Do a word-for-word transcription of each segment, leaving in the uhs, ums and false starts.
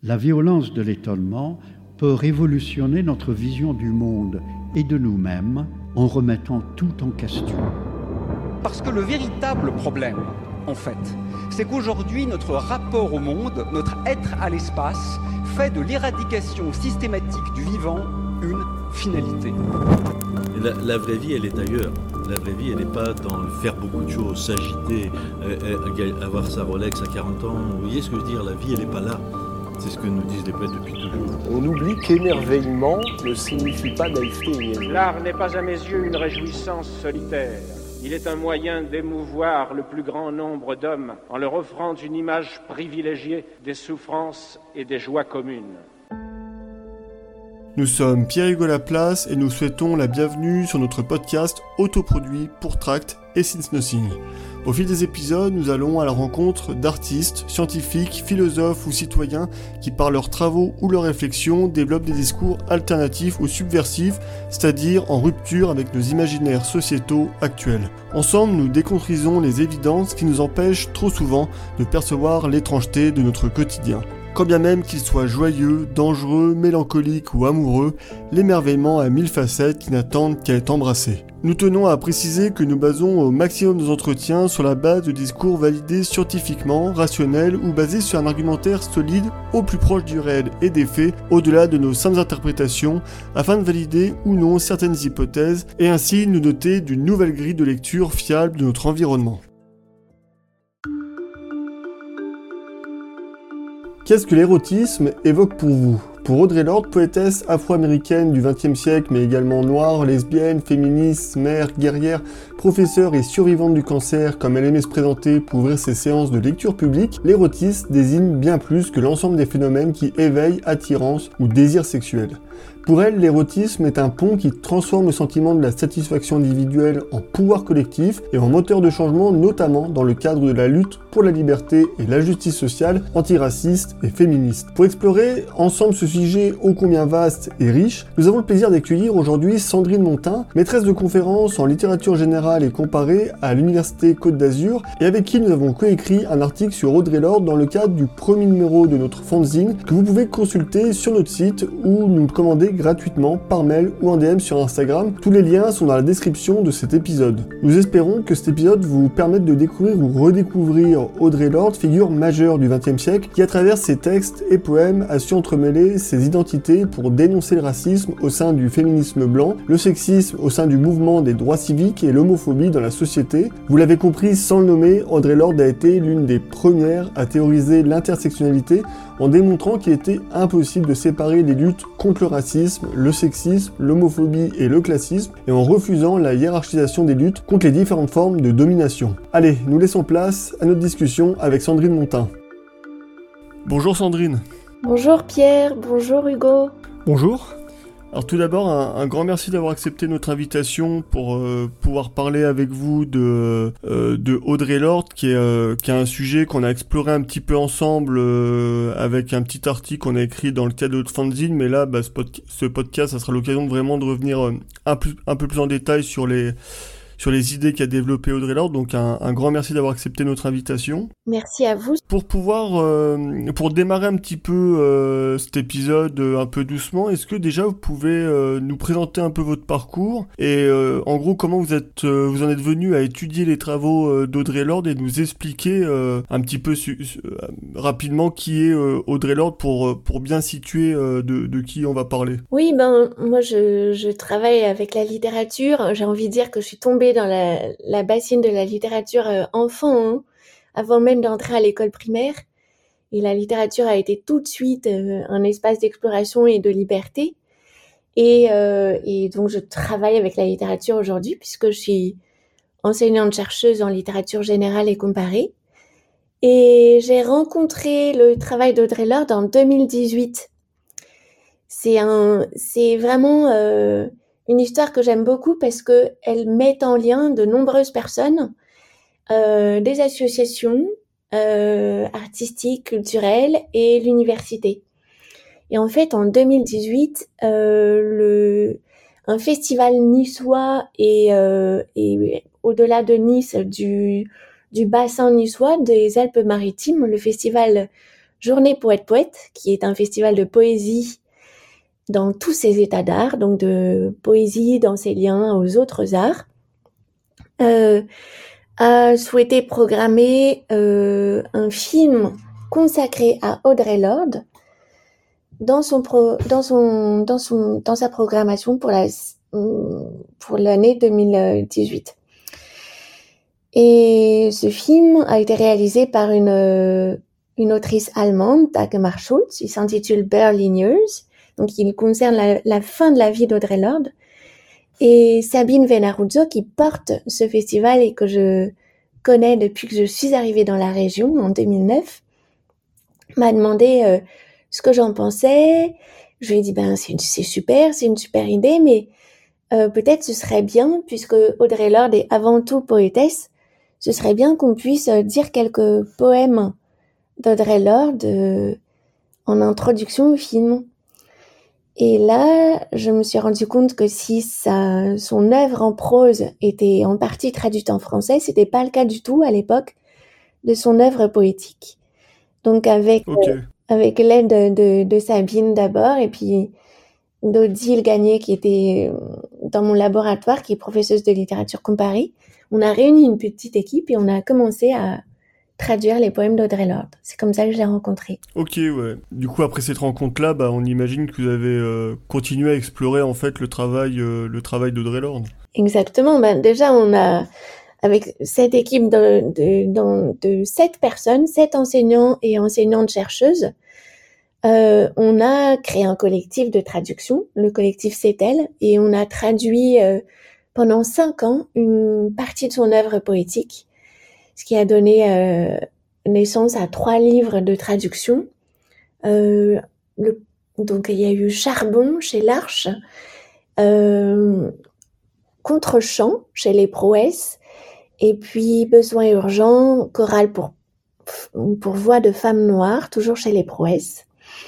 La violence de l'étonnement peut révolutionner notre vision du monde et de nous-mêmes en remettant tout en question. Parce que le véritable problème, en fait, c'est qu'aujourd'hui, notre rapport au monde, notre être à l'espace, fait de l'éradication systématique du vivant une finalité. La, la vraie vie, elle est ailleurs. La vraie vie, elle n'est pas dans le faire beaucoup de choses, s'agiter, euh, avoir sa Rolex à quarante ans. Vous voyez ce que je veux dire? La vie, elle n'est pas là. C'est ce que nous disent les poètes depuis toujours. On oublie qu'émerveillement ne signifie pas naïveté et niaiserie. L'art n'est pas à mes yeux une réjouissance solitaire. Il est un moyen d'émouvoir le plus grand nombre d'hommes en leur offrant une image privilégiée des souffrances et des joies communes. Nous sommes Pierre-Hugo Laplace et nous souhaitons la bienvenue sur notre podcast autoproduit pour Tract et Since Nothing. Au fil des épisodes, nous allons à la rencontre d'artistes, scientifiques, philosophes ou citoyens qui par leurs travaux ou leurs réflexions développent des discours alternatifs ou subversifs, c'est-à-dire en rupture avec nos imaginaires sociétaux actuels. Ensemble, nous décontrisons les évidences qui nous empêchent trop souvent de percevoir l'étrangeté de notre quotidien. Quand bien même qu'il soit joyeux, dangereux, mélancolique ou amoureux, l'émerveillement a mille facettes qui n'attendent qu'à être embrassées. Nous tenons à préciser que nous basons au maximum nos entretiens sur la base de discours validés scientifiquement, rationnels ou basés sur un argumentaire solide au plus proche du réel et des faits, au-delà de nos simples interprétations, afin de valider ou non certaines hypothèses et ainsi nous doter d'une nouvelle grille de lecture fiable de notre environnement. Qu'est-ce que l'érotisme évoque pour vous ? Pour Audre Lorde, poétesse afro-américaine du vingtième siècle, mais également noire, lesbienne, féministe, mère, guerrière, professeure et survivante du cancer, comme elle aimait se présenter pour ouvrir ses séances de lecture publique, l'érotisme désigne bien plus que l'ensemble des phénomènes qui éveillent attirance ou désir sexuel. Pour elle, l'érotisme est un pont qui transforme le sentiment de la satisfaction individuelle en pouvoir collectif et en moteur de changement, notamment dans le cadre de la lutte pour la liberté et la justice sociale, antiraciste et féministe. Pour explorer ensemble ce sujet ô combien vaste et riche, nous avons le plaisir d'accueillir aujourd'hui Sandrine Montin, maîtresse de conférences en littérature générale et comparée à l'Université Côte d'Azur, et avec qui nous avons coécrit un article sur Audre Lorde dans le cadre du premier numéro de notre fanzine que vous pouvez consulter sur notre site ou nous commander gratuitement par mail ou en D M sur Instagram. Tous les liens sont dans la description de cet épisode. Nous espérons que cet épisode vous permette de découvrir ou redécouvrir Audre Lorde, figure majeure du vingtième siècle, qui à travers ses textes et poèmes a su entremêler ses identités pour dénoncer le racisme au sein du féminisme blanc, le sexisme au sein du mouvement des droits civiques et l'homophobie dans la société. Vous l'avez compris, sans le nommer, Audre Lorde a été l'une des premières à théoriser l'intersectionnalité en démontrant qu'il était impossible de séparer les luttes contre le racisme, le sexisme, l'homophobie et le classisme, et en refusant la hiérarchisation des luttes contre les différentes formes de domination. Allez, nous laissons place à notre discussion avec Sandrine Montin. Bonjour Sandrine. Bonjour Pierre, bonjour Hugo. Bonjour. Alors tout d'abord, un, un grand merci d'avoir accepté notre invitation pour euh, pouvoir parler avec vous de, euh, de Audre Lorde, qui est, euh, qui est un sujet qu'on a exploré un petit peu ensemble euh, avec un petit article qu'on a écrit dans le cadre de notre fanzine, mais là, bah, ce, pod- ce podcast, ça sera l'occasion de vraiment de revenir euh, un, plus, un peu plus en détail sur les... sur les idées qu'a développé Audre Lorde, donc un, un grand merci d'avoir accepté notre invitation. Merci à vous. Pour pouvoir, euh, pour démarrer un petit peu euh, cet épisode euh, un peu doucement, est-ce que déjà vous pouvez euh, nous présenter un peu votre parcours et euh, en gros comment vous êtes, euh, vous en êtes venu à étudier les travaux euh, d'Audre Lorde et nous expliquer euh, un petit peu su- su- euh, rapidement qui est euh, Audre Lorde pour pour bien situer euh, de, de qui on va parler. Oui, ben moi je, je travaille avec la littérature. J'ai envie de dire que je suis tombée dans la, la bassine de la littérature euh, enfant, hein, avant même d'entrer à l'école primaire. Et la littérature a été tout de suite euh, un espace d'exploration et de liberté. Et, euh, et donc je travaille avec la littérature aujourd'hui puisque je suis enseignante-chercheuse en littérature générale et comparée. Et j'ai rencontré le travail d'Audre Lorde en deux mille dix-huit. C'est un, c'est vraiment euh, une histoire que j'aime beaucoup parce que elle met en lien de nombreuses personnes, euh, des associations euh, artistiques, culturelles et l'université. Et en fait, en deux mille dix-huit, euh, le, un festival niçois et, euh, et au-delà de Nice, du, du bassin niçois, des Alpes-Maritimes, le festival Journée Poète-Poète, qui est un festival de poésie dans tous ses états d'art, donc de poésie dans ses liens aux autres arts, euh, a souhaité programmer euh, un film consacré à Audre Lorde dans son pro, dans son dans son dans sa programmation pour la pour l'année deux mille dix-huit. Et ce film a été réalisé par une une autrice allemande, Dagmar Schulz. Il s'intitule Berliners, donc il concerne la, la fin de la vie d'Audre Lorde. Et Sabine Venaruzzo, qui porte ce festival et que je connais depuis que je suis arrivée dans la région en deux mille neuf, m'a demandé euh, ce que j'en pensais. Je lui ai dit, ben c'est, c'est super, c'est une super idée, mais euh, peut-être ce serait bien, puisque Audre Lorde est avant tout poétesse, ce serait bien qu'on puisse dire quelques poèmes d'Audre Lorde euh, en introduction au film. Et là, je me suis rendu compte que si sa, son œuvre en prose était en partie traduite en français, c'était pas le cas du tout à l'époque de son œuvre poétique. Donc avec okay. euh, avec l'aide de, de, de Sabine d'abord, et puis d'Odile Gagné qui était dans mon laboratoire, qui est professeuse de littérature comparée, on a réuni une petite équipe et on a commencé à traduire les poèmes d'Audre Lorde. C'est comme ça que je l'ai rencontré. Ok, ouais. Du coup, après cette rencontre-là, bah, on imagine que vous avez euh, continué à explorer en fait le travail, euh, le travail d'Audre Lorde. Exactement. Ben, déjà, on a, avec cette équipe de, de, de, de sept personnes, sept enseignants et enseignantes chercheuses, euh, on a créé un collectif de traduction, le collectif CETEL, et on a traduit euh, pendant cinq ans une partie de son œuvre poétique, ce qui a donné euh, naissance à trois livres de traduction. Euh, le, donc il y a eu Charbon chez l'Arche, euh, Contre-champ chez les Prouesses, et puis Besoin urgent, chorale pour, pour voix de femmes noires, toujours chez les Prouesses.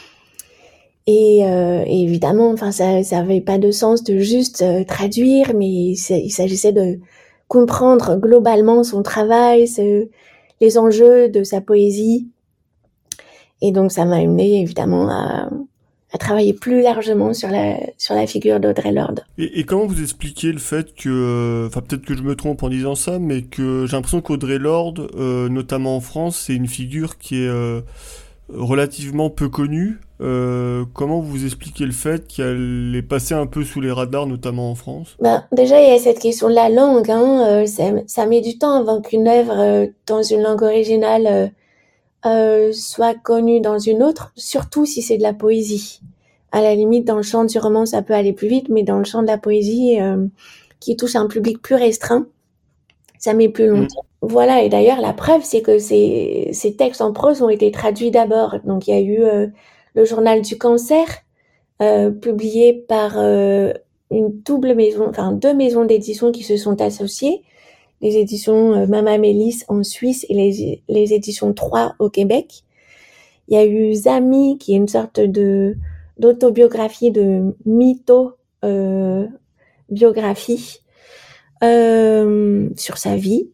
Et, euh, et évidemment, enfin ça, ça avait pas de sens de juste euh, traduire, mais il, il s'agissait de comprendre globalement son travail, ce, les enjeux de sa poésie. Et donc, ça m'a amené évidemment à, à travailler plus largement sur la, sur la figure d'Audre Lorde. Et, et comment vous expliquez le fait que, enfin peut-être que je me trompe en disant ça, mais que j'ai l'impression qu'Audre Lorde, euh, notamment en France, c'est une figure qui est euh, relativement peu connue. Euh, comment vous expliquez le fait qu'elle est passée un peu sous les radars, notamment en France ? Ben, déjà, il y a cette question de la langue. Hein. Euh, ça, ça met du temps avant qu'une œuvre euh, dans une langue originale euh, euh, soit connue dans une autre, surtout si c'est de la poésie. À la limite, dans le champ du roman, ça peut aller plus vite, mais dans le champ de la poésie, euh, qui touche un public plus restreint, ça met plus longtemps. Mmh. Voilà, et d'ailleurs, la preuve, c'est que ces, ces textes en prose ont été traduits d'abord. Donc, il y a eu... Euh, le journal du cancer, euh, publié par euh, une double maison, enfin deux maisons d'édition qui se sont associées, les éditions euh, Mama Mélis en Suisse et les, les éditions trois au Québec. Il y a eu Zami, qui est une sorte de d'autobiographie, de mytho-biographie euh, euh, sur sa vie,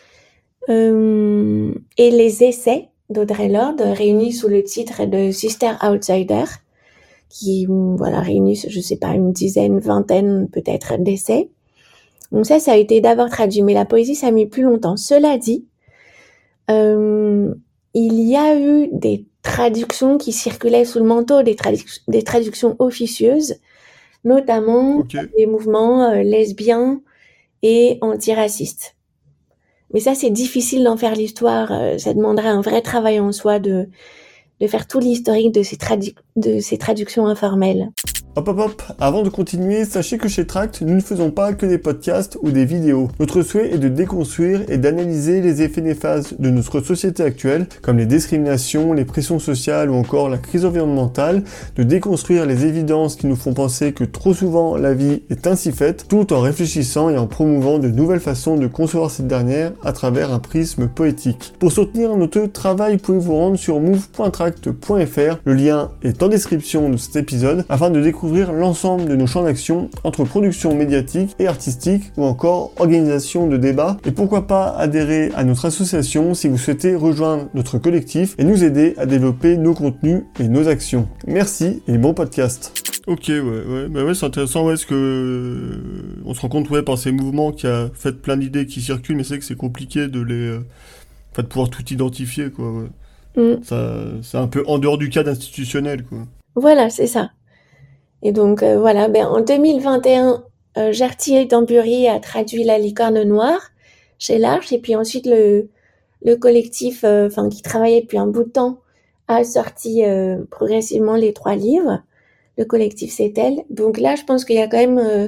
euh, et les essais d'Audre Lorde, réunis sous le titre de Sister Outsider, qui, voilà, réunissent, je sais pas, une dizaine, vingtaine, peut-être, d'essais. Donc ça, ça a été d'abord traduit, mais la poésie, ça a mis plus longtemps. Cela dit, euh, il y a eu des traductions qui circulaient sous le manteau, des, tradu- des traductions officieuses, notamment okay. des mouvements euh, lesbiens et antiracistes. Mais ça, c'est difficile d'en faire l'histoire. Ça demanderait un vrai travail en soi de, de faire tout l'historique de ces, tradu- de ces traductions informelles. Hop hop hop, avant de continuer, sachez que chez Tract, nous ne faisons pas que des podcasts ou des vidéos. Notre souhait est de déconstruire et d'analyser les effets néfastes de notre société actuelle, comme les discriminations, les pressions sociales ou encore la crise environnementale, de déconstruire les évidences qui nous font penser que trop souvent la vie est ainsi faite, tout en réfléchissant et en promouvant de nouvelles façons de concevoir cette dernière à travers un prisme poétique. Pour soutenir notre travail, vous pouvez vous rendre sur move point tract point f r, le lien est en description de cet épisode, afin de découvrir découvrir l'ensemble de nos champs d'action entre production médiatique et artistique ou encore organisation de débats. Et pourquoi pas adhérer à notre association si vous souhaitez rejoindre notre collectif et nous aider à développer nos contenus et nos actions. Merci et bon podcast. Ok, ouais, ouais, bah ouais, c'est intéressant, ouais, parce que euh, on se rend compte, ouais, par ces mouvements qu'il y a fait plein d'idées qui circulent, mais c'est que c'est compliqué de les, euh, enfin, de pouvoir tout identifier, quoi. Ouais. Mm. Ça, c'est un peu en dehors du cadre institutionnel, quoi. Voilà, c'est ça. Et donc euh, voilà, ben en deux mille vingt et un, euh, Jartier Tambury a traduit La Licorne Noire chez l'Arche, et puis ensuite le le collectif, enfin euh, qui travaillait depuis un bout de temps, a sorti euh, progressivement les trois livres. Le collectif C'est Elle. Donc là, je pense qu'il y a quand même euh,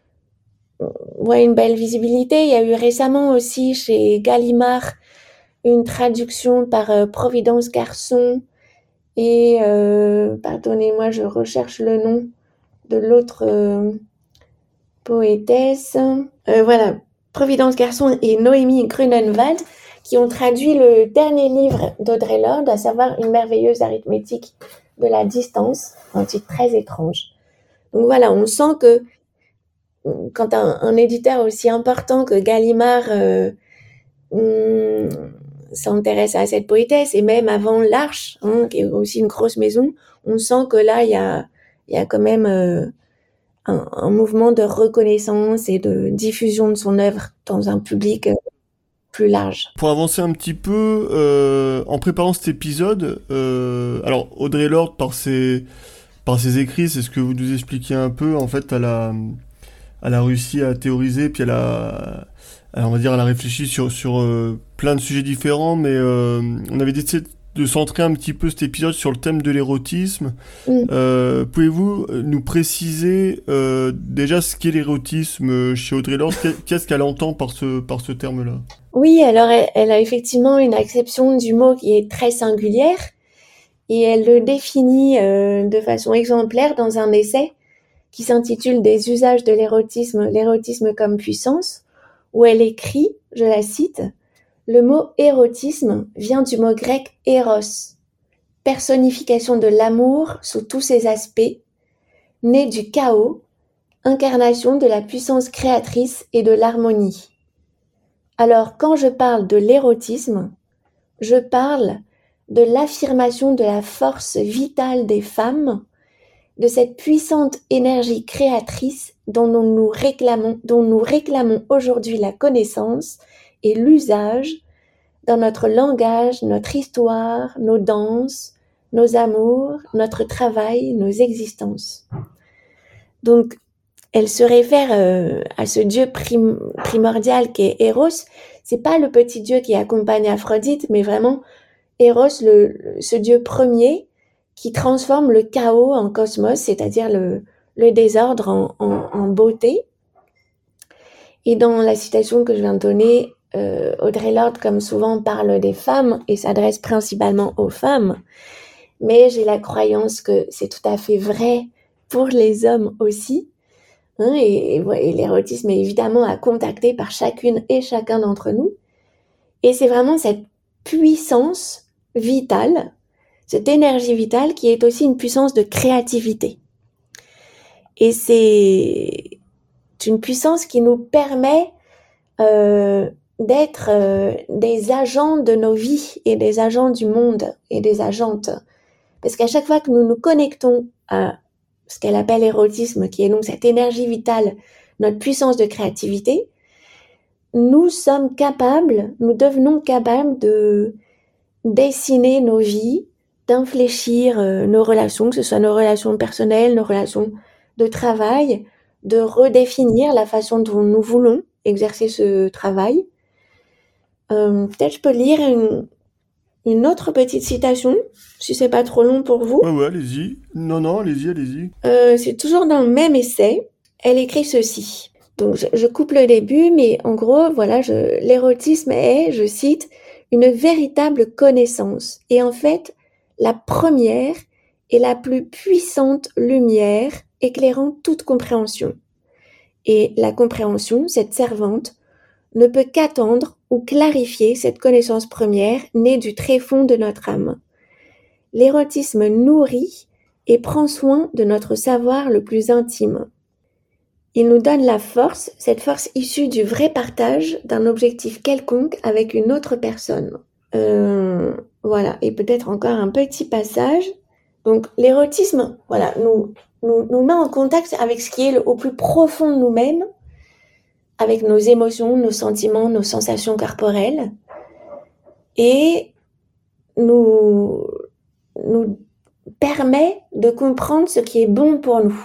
ouais, une belle visibilité. Il y a eu récemment aussi chez Gallimard une traduction par euh, Providence Garçon et, euh, pardonnez-moi, je recherche le nom de l'autre euh, poétesse. Euh, voilà, Providence Garçon et Noémie Grunenwald qui ont traduit le dernier livre d'Audre Lorde, à savoir Une merveilleuse arithmétique de la distance, un titre très étrange. Donc voilà, on sent que quand un, un éditeur aussi important que Gallimard euh, hum, s'intéresse à cette poétesse, et même avant l'Arche, hein, qui est aussi une grosse maison, on sent que là, il y a, il y a quand même euh, un, un mouvement de reconnaissance et de diffusion de son œuvre dans un public euh, plus large. Pour avancer un petit peu, euh, en préparant cet épisode, euh, alors Audre Lorde, par ses, par ses écrits, c'est ce que vous nous expliquiez un peu, en fait, elle a, elle a réussi à théoriser, puis elle a, elle, on va dire, elle a réfléchi sur, sur euh, plein de sujets différents, mais euh, on avait décidé de centrer un petit peu cet épisode sur le thème de l'érotisme. Mmh. Euh, pouvez-vous nous préciser euh, déjà ce qu'est l'érotisme chez Audre Lorde? Qu'est-ce qu'elle entend par ce, par ce terme-là? Oui, alors elle, elle a effectivement une acception du mot qui est très singulière et elle le définit euh, de façon exemplaire dans un essai qui s'intitule « Des usages de l'érotisme, l'érotisme comme puissance », où elle écrit, je la cite, « Le mot érotisme vient du mot grec éros, personnification de l'amour sous tous ses aspects, né du chaos, incarnation de la puissance créatrice et de l'harmonie. Alors, quand je parle de l'érotisme, je parle de l'affirmation de la force vitale des femmes, de cette puissante énergie créatrice dont nous, nous réclamons, dont nous réclamons aujourd'hui la connaissance et l'usage dans notre langage, notre histoire, nos danses, nos amours, notre travail, nos existences. » Donc, elle se réfère euh, à ce dieu prim- primordial qui est Eros. C'est pas le petit dieu qui accompagne Aphrodite, mais vraiment Eros, le, le, ce dieu premier qui transforme le chaos en cosmos, c'est-à-dire le, le désordre en, en, en beauté. Et dans la citation que je viens de donner, euh, Audre Lorde, comme souvent, parle des femmes et s'adresse principalement aux femmes. Mais j'ai la croyance que c'est tout à fait vrai pour les hommes aussi. Hein, et, et, et l'érotisme est évidemment à contacter par chacune et chacun d'entre nous. Et c'est vraiment cette puissance vitale, cette énergie vitale qui est aussi une puissance de créativité. Et c'est une puissance qui nous permet euh, d'être euh, des agents de nos vies et des agents du monde et des agentes. Parce qu'à chaque fois que nous nous connectons à ce qu'elle appelle l'érotisme, qui est donc cette énergie vitale, notre puissance de créativité, nous sommes capables, nous devenons capables de dessiner nos vies, d'infléchir euh, nos relations, que ce soit nos relations personnelles, nos relations de travail, de redéfinir la façon dont nous voulons exercer ce travail. Euh, peut-être je peux lire une, une autre petite citation, si c'est pas trop long pour vous. Ouais, ouais, allez-y. Non, non, allez-y, allez-y. Euh, c'est toujours dans le même essai. Elle écrit ceci. Donc, je, je coupe le début, mais en gros, voilà, je, l'érotisme est, je cite, une véritable connaissance. Et en fait, la première et la plus puissante lumière éclairant toute compréhension. Et la compréhension, cette servante, ne peut qu'attendre ou clarifier cette connaissance première née du tréfonds de notre âme. L'érotisme nourrit et prend soin de notre savoir le plus intime. Il nous donne la force, cette force issue du vrai partage d'un objectif quelconque avec une autre personne. Euh, voilà, et peut-être encore un petit passage. Donc l'érotisme, voilà, nous, nous, nous met en contact avec ce qui est le, au plus profond de nous-mêmes, avec nos émotions, nos sentiments, nos sensations corporelles, et nous, nous permet de comprendre ce qui est bon pour nous.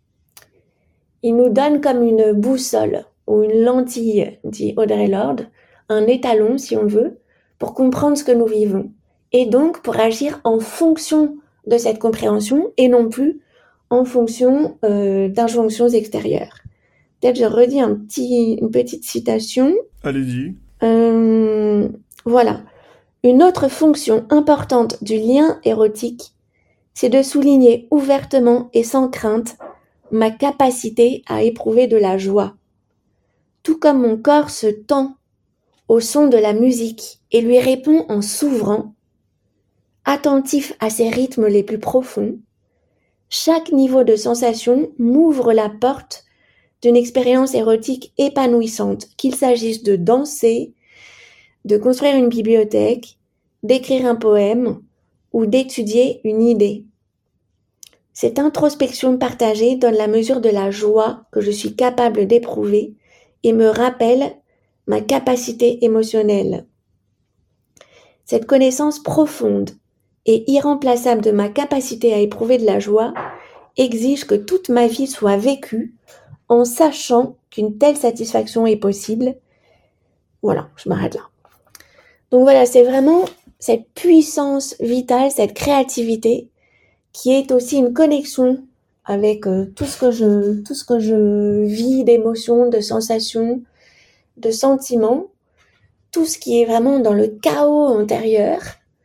Il nous donne comme une boussole ou une lentille, dit Audre Lorde, un étalon si on veut, pour comprendre ce que nous vivons, et donc pour agir en fonction de cette compréhension et non plus en fonction euh, d'injonctions extérieures. Peut-être je redis un petit, une petite citation. Allez-y. Euh, voilà. Une autre fonction importante du lien érotique, c'est de souligner ouvertement et sans crainte ma capacité à éprouver de la joie. Tout comme mon corps se tend au son de la musique et lui répond en s'ouvrant, attentif à ses rythmes les plus profonds, chaque niveau de sensation m'ouvre la porte d'une expérience érotique épanouissante, qu'il s'agisse de danser, de construire une bibliothèque, d'écrire un poème ou d'étudier une idée. Cette introspection partagée donne la mesure de la joie que je suis capable d'éprouver et me rappelle ma capacité émotionnelle. Cette connaissance profonde et irremplaçable de ma capacité à éprouver de la joie exige que toute ma vie soit vécue en sachant qu'une telle satisfaction est possible. Voilà, je m'arrête là. Donc voilà, c'est vraiment cette puissance vitale, cette créativité qui est aussi une connexion avec euh, tout ce que je, tout ce que je vis d'émotions, de sensations, de sentiments, tout ce qui est vraiment dans le chaos intérieur.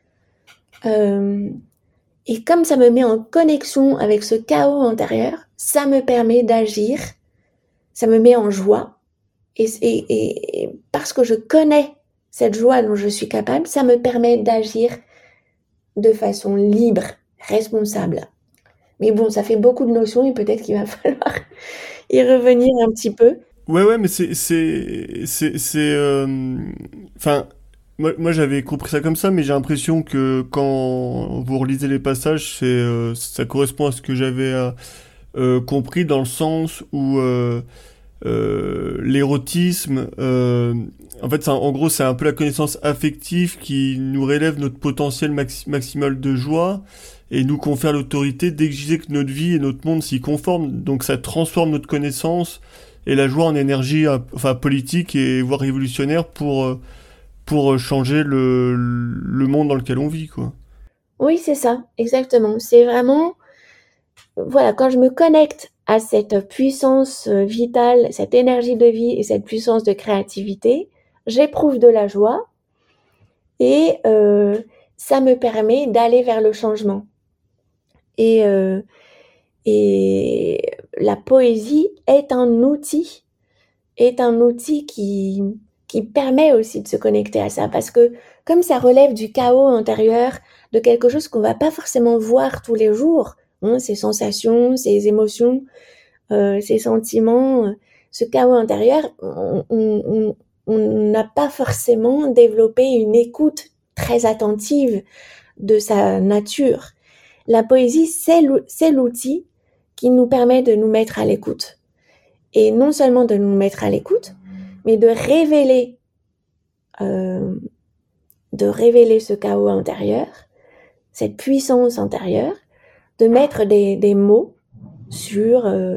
Euh, et comme ça me met en connexion avec ce chaos intérieur, ça me permet d'agir, ça me met en joie. Et, et, et parce que je connais cette joie dont je suis capable, ça me permet d'agir de façon libre, responsable. Mais bon, ça fait beaucoup de notions et peut-être qu'il va falloir y revenir un petit peu. Ouais, ouais, mais c'est, c'est, c'est, c'est, euh... enfin, moi, moi j'avais compris ça comme ça, mais j'ai l'impression que quand vous relisez les passages, c'est, euh, ça correspond à ce que j'avais euh, euh, compris dans le sens où euh, euh, l'érotisme, euh, en fait, ça, en gros, c'est un peu la connaissance affective qui nous relève notre potentiel maxi- maximal de joie et nous confère l'autorité d'exiger que notre vie et notre monde s'y conforment. Donc ça transforme notre connaissance et la joie en énergie, enfin politique et voire révolutionnaire pour pour changer le le monde dans lequel on vit, quoi. Oui, c'est ça, exactement. C'est vraiment, voilà, quand je me connecte à cette puissance vitale, cette énergie de vie et cette puissance de créativité, j'éprouve de la joie et euh, ça me permet d'aller vers le changement. Et euh, et la poésie est un outil, est un outil qui qui permet aussi de se connecter à ça, parce que comme ça relève du chaos intérieur, de quelque chose qu'on va pas forcément voir tous les jours, hein, ces sensations, ces émotions, euh, ces sentiments, ce chaos intérieur, on on on n'a pas forcément développé une écoute très attentive de sa nature. La poésie, c'est l'outil qui nous permet de nous mettre à l'écoute. Et non seulement de nous mettre à l'écoute, mais de révéler, euh, de révéler ce chaos intérieur, cette puissance intérieure, de mettre des, des mots sur euh,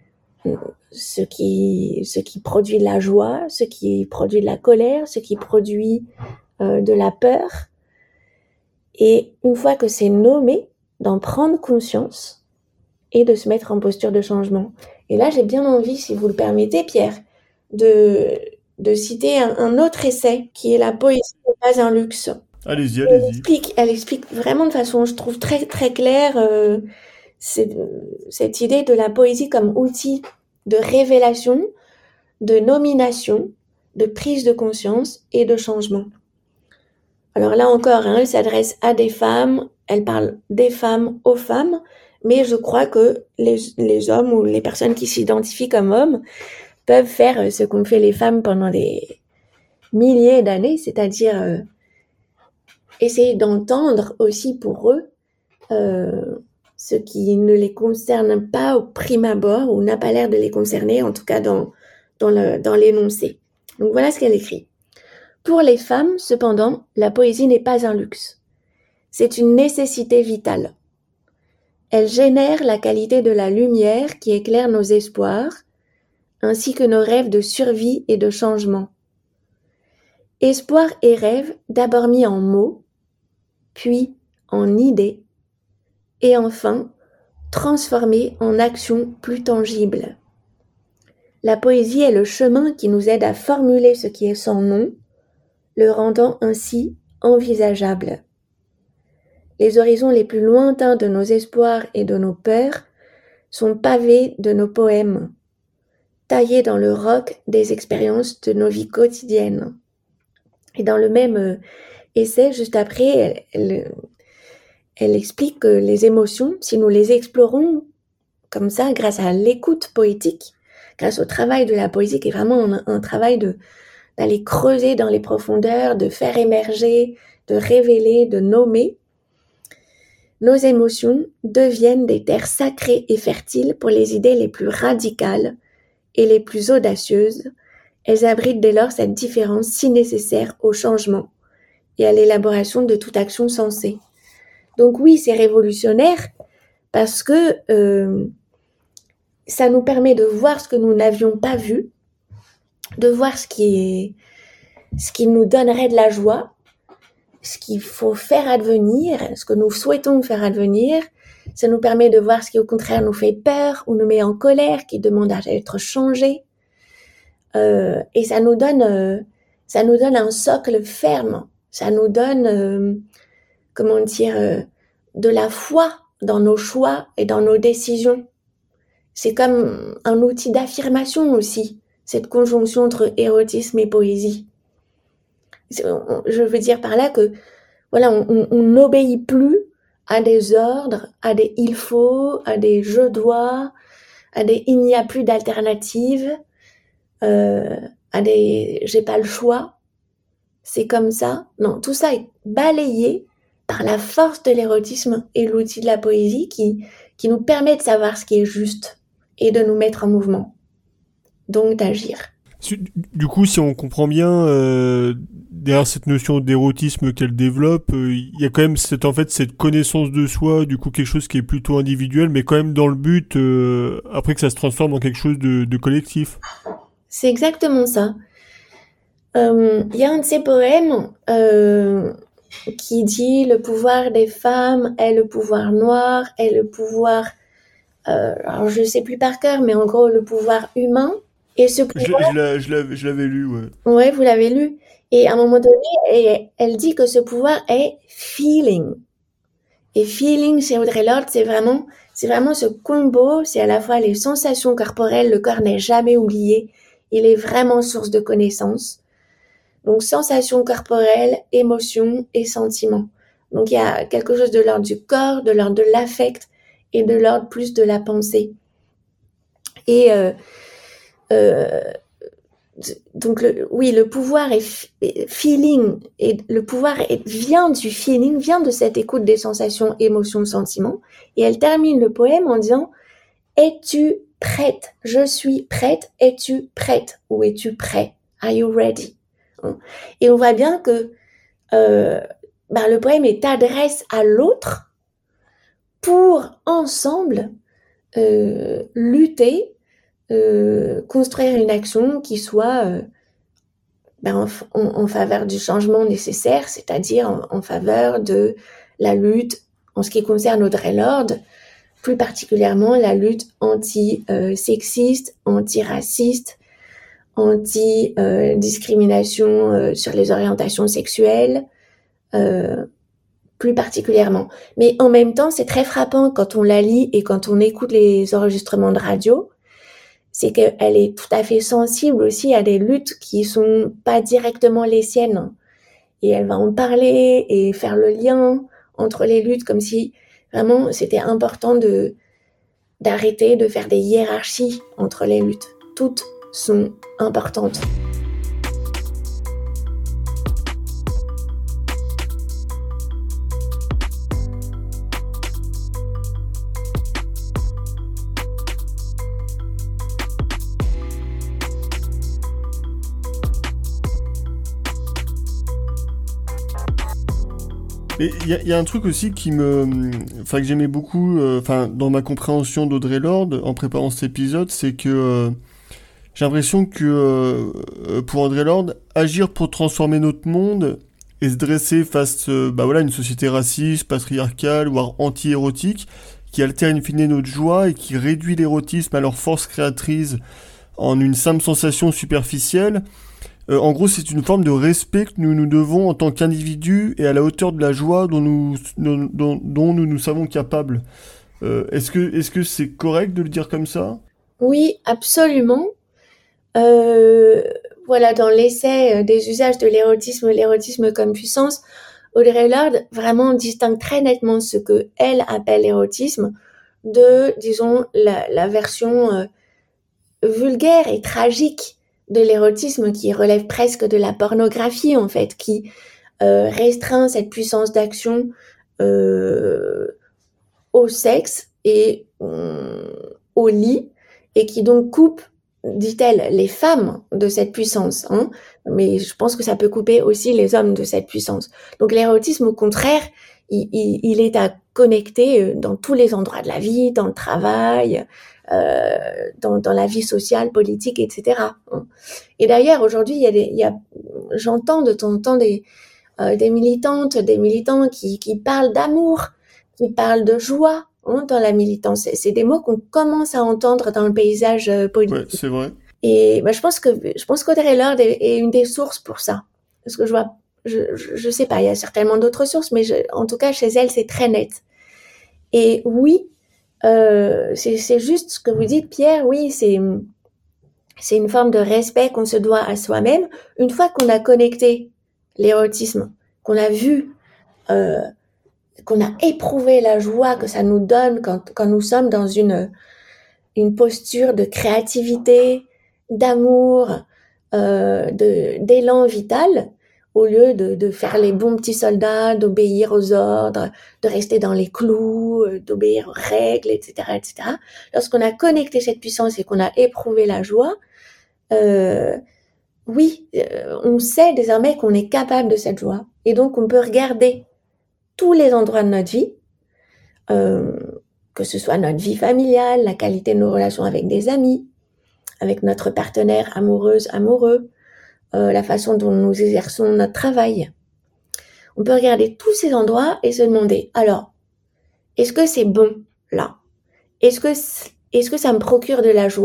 ce qui, ce qui produit de la joie, ce qui produit de la colère, ce qui produit euh, de la peur. Et une fois que c'est nommé, d'en prendre conscience et de se mettre en posture de changement. Et là, j'ai bien envie, si vous le permettez, Pierre, de, de citer un, un autre essai qui est La poésie n'est pas un luxe. Allez-y, allez-y. Elle explique, elle explique vraiment de façon, je trouve, très, très claire euh, c'est, cette idée de la poésie comme outil de révélation, de nomination, de prise de conscience et de changement. Alors là encore, hein, elle s'adresse à des femmes, elle parle des femmes aux femmes, Mais je crois que les, les hommes ou les personnes qui s'identifient comme hommes peuvent faire ce qu'ont fait les femmes pendant des milliers d'années, c'est-à-dire euh, essayer d'entendre aussi pour eux euh, ce qui ne les concerne pas au prime abord ou n'a pas l'air de les concerner, en tout cas dans, dans, le, dans l'énoncé. Donc voilà ce qu'elle écrit. Pour les femmes, cependant, la poésie n'est pas un luxe. C'est une nécessité vitale. Elle génère la qualité de la lumière qui éclaire nos espoirs, ainsi que nos rêves de survie et de changement. Espoir et rêve d'abord mis en mots, puis en idées, et enfin transformés en actions plus tangibles. La poésie est le chemin qui nous aide à formuler ce qui est sans nom, le rendant ainsi envisageable. Les horizons les plus lointains de nos espoirs et de nos peurs sont pavés de nos poèmes, taillés dans le roc des expériences de nos vies quotidiennes. Et dans le même essai, juste après, elle, elle, elle explique que les émotions, si nous les explorons comme ça, grâce à l'écoute poétique, grâce au travail de la poésie, qui est vraiment un, un travail de, d'aller creuser dans les profondeurs, de faire émerger, de révéler, de nommer, nos émotions deviennent des terres sacrées et fertiles pour les idées les plus radicales et les plus audacieuses. Elles abritent dès lors cette différence si nécessaire au changement et à l'élaboration de toute action sensée. Donc oui, c'est révolutionnaire parce que euh, ça nous permet de voir ce que nous n'avions pas vu, de voir ce qui est, ce qui nous donnerait de la joie, ce qu'il faut faire advenir, ce que nous souhaitons faire advenir. Ça nous permet de voir ce qui au contraire nous fait peur ou nous met en colère, qui demande à être changé. Euh, et ça nous donne, euh, ça nous donne un socle ferme. Ça nous donne, euh, comment dire, euh, de la foi dans nos choix et dans nos décisions. C'est comme un outil d'affirmation aussi, cette conjonction entre érotisme et poésie. Je veux dire par là que, voilà, on, on n'obéit plus à des ordres, à des il faut, à des je dois, à des il n'y a plus d'alternative, euh, à des j'ai pas le choix. C'est comme ça. Non, tout ça est balayé par la force de l'érotisme et l'outil de la poésie qui, qui nous permet de savoir ce qui est juste et de nous mettre en mouvement. Donc d'agir. Du coup, si on comprend bien, euh, derrière cette notion d'érotisme qu'elle développe, il euh, y a quand même cette, en fait, cette connaissance de soi, du coup quelque chose qui est plutôt individuel, mais quand même dans le but, euh, après que ça se transforme en quelque chose de, de collectif. C'est exactement ça. Il euh, y a un de ces poèmes euh, qui dit « Le pouvoir des femmes est le pouvoir noir, est le pouvoir... Euh, » alors je ne sais plus par cœur, mais en gros, le pouvoir humain. Et ce pouvoir... Je, je, je, l'avais, je l'avais lu, ouais. Ouais, vous l'avez lu. Et à un moment donné, elle, elle dit que ce pouvoir est feeling. Et feeling, chez Audre Lorde, c'est vraiment, c'est vraiment ce combo, c'est à la fois les sensations corporelles, le corps n'est jamais oublié, il est vraiment source de connaissances. Donc, sensations corporelles, émotions et sentiments. Donc, il y a quelque chose de l'ordre du corps, de l'ordre de l'affect et de l'ordre plus de la pensée. Et, euh, euh, donc, le, oui, le pouvoir est, est feeling, et le pouvoir est, vient du feeling, vient de cette écoute des sensations, émotions, sentiments. Et elle termine le poème en disant « Es-tu prête? Je suis prête. Es-tu prête? Ou es-tu prêt? Are you ready ?» Et on voit bien que euh, ben, le poème est adresse à l'autre pour ensemble euh, lutter, euh, construire une action qui soit euh, ben, en, en, en faveur du changement nécessaire, c'est-à-dire en, en faveur de la lutte en ce qui concerne Audre Lorde, plus particulièrement la lutte anti-sexiste, anti-raciste, anti-discrimination euh, sur les orientations sexuelles, euh, plus particulièrement. Mais en même temps, c'est très frappant quand on la lit et quand on écoute les enregistrements de radio, c'est qu'elle est tout à fait sensible aussi à des luttes qui sont pas directement les siennes. Et elle va en parler et faire le lien entre les luttes, comme si vraiment, c'était important de, d'arrêter de faire des hiérarchies entre les luttes. Toutes sont importantes. Et il y, y a un truc aussi qui me, enfin que j'aimais beaucoup, enfin euh, dans ma compréhension d'Audre Lorde en préparant cet épisode, c'est que euh, j'ai l'impression que euh, pour Audre Lorde, agir pour transformer notre monde et se dresser face, euh, bah voilà, une société raciste, patriarcale, voire anti-érotique, qui altère in fine notre joie et qui réduit l'érotisme à leur force créatrice en une simple sensation superficielle. Euh, en gros, c'est une forme de respect que nous nous devons en tant qu'individus et à la hauteur de la joie dont nous dont, dont, dont nous nous savons capables. Euh, est-ce que est-ce que c'est correct de le dire comme ça ? Oui, absolument. Euh, voilà, dans l'essai des usages de l'érotisme, l'érotisme comme puissance, Audre Lorde vraiment distingue très nettement ce que elle appelle l'érotisme de, disons, la, la version euh, vulgaire et tragique de l'érotisme qui relève presque de la pornographie, en fait, qui euh, restreint cette puissance d'action euh, au sexe et euh, au lit, et qui donc coupe, dit-elle, les femmes de cette puissance, hein, mais je pense que ça peut couper aussi les hommes de cette puissance. Donc l'érotisme, au contraire, il, il, il est à connecter dans tous les endroits de la vie, dans le travail, euh, dans, dans la vie sociale, politique, et cetera. Et d'ailleurs, aujourd'hui, il y a des, il y a, j'entends de temps en temps des, euh, des militantes, des militants qui, qui parlent d'amour, qui parlent de joie, hein, dans la militance. C'est, c'est des mots qu'on commence à entendre dans le paysage euh, politique. Ouais, c'est vrai. Et bah, je pense que je pense qu'Audre Lorde est, est une des sources pour ça. Parce que je vois, je, je, je sais pas, il y a certainement d'autres sources, mais je, en tout cas chez elle, c'est très net. Et oui, euh, c'est, c'est juste ce que vous dites, Pierre. Oui, c'est c'est une forme de respect qu'on se doit à soi-même. Une fois qu'on a connecté l'érotisme, qu'on a vu, euh, qu'on a éprouvé la joie que ça nous donne quand quand nous sommes dans une une posture de créativité, d'amour, euh, de, d'élan vital, au lieu de, de faire les bons petits soldats, d'obéir aux ordres, de rester dans les clous, d'obéir aux règles, et cetera, et cetera. Lorsqu'on a connecté cette puissance et qu'on a éprouvé la joie, euh, oui, euh, on sait désormais qu'on est capable de cette joie. Et donc, on peut regarder tous les endroits de notre vie, euh, que ce soit notre vie familiale, la qualité de nos relations avec des amis, avec notre partenaire amoureuse, amoureux, euh, la façon dont nous exerçons notre travail. On peut regarder tous ces endroits et se demander, alors, est-ce que c'est bon là ? Est-ce que, est-ce que ça me procure de la joie ?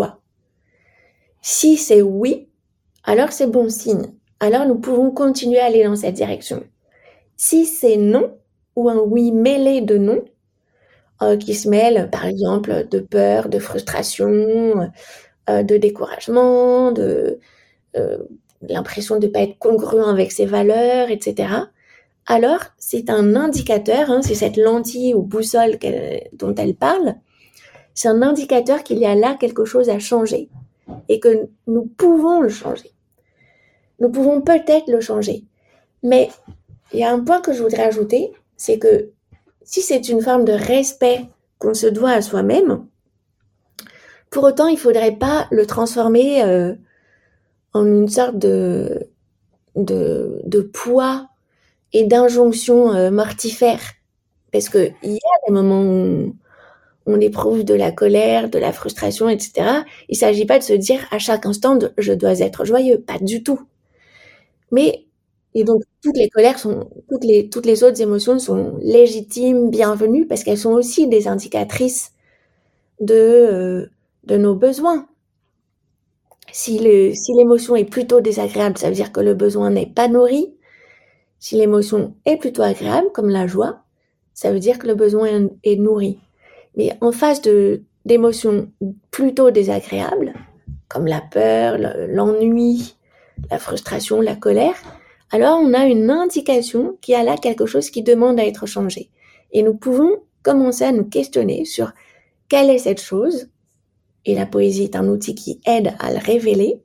Si c'est oui, alors c'est bon signe. Alors nous pouvons continuer à aller dans cette direction. Si c'est non, ou un oui mêlé de non, euh, qui se mêle par exemple de peur, de frustration, euh, de découragement, de euh, l'impression de ne pas être congruent avec ses valeurs, et cetera. Alors, c'est un indicateur, hein, c'est cette lentille ou boussole dont elle parle, c'est un indicateur qu'il y a là quelque chose à changer et que nous pouvons le changer. Nous pouvons peut-être le changer. Mais il y a un point que je voudrais ajouter, c'est que si c'est une forme de respect qu'on se doit à soi-même, pour autant, il ne faudrait pas le transformer euh, en une sorte de, de, de poids et d'injonction euh, mortifère. Parce qu'il y a des moments où on éprouve de la colère, de la frustration, et cetera. Il ne s'agit pas de se dire à chaque instant de, « je dois être joyeux », pas du tout. Mais, et donc, toutes les colères sont, toutes les, toutes les autres émotions sont légitimes, bienvenues, parce qu'elles sont aussi des indicatrices de, euh, de nos besoins. Si, le, si l'émotion est plutôt désagréable, ça veut dire que le besoin n'est pas nourri. Si l'émotion est plutôt agréable, comme la joie, ça veut dire que le besoin est nourri. Mais en face de, d'émotions plutôt désagréables, comme la peur, l'ennui, la frustration, la colère, alors on a une indication qu'il y a là quelque chose qui demande à être changé. Et nous pouvons commencer à nous questionner sur quelle est cette chose. Et la poésie est un outil qui aide à le révéler.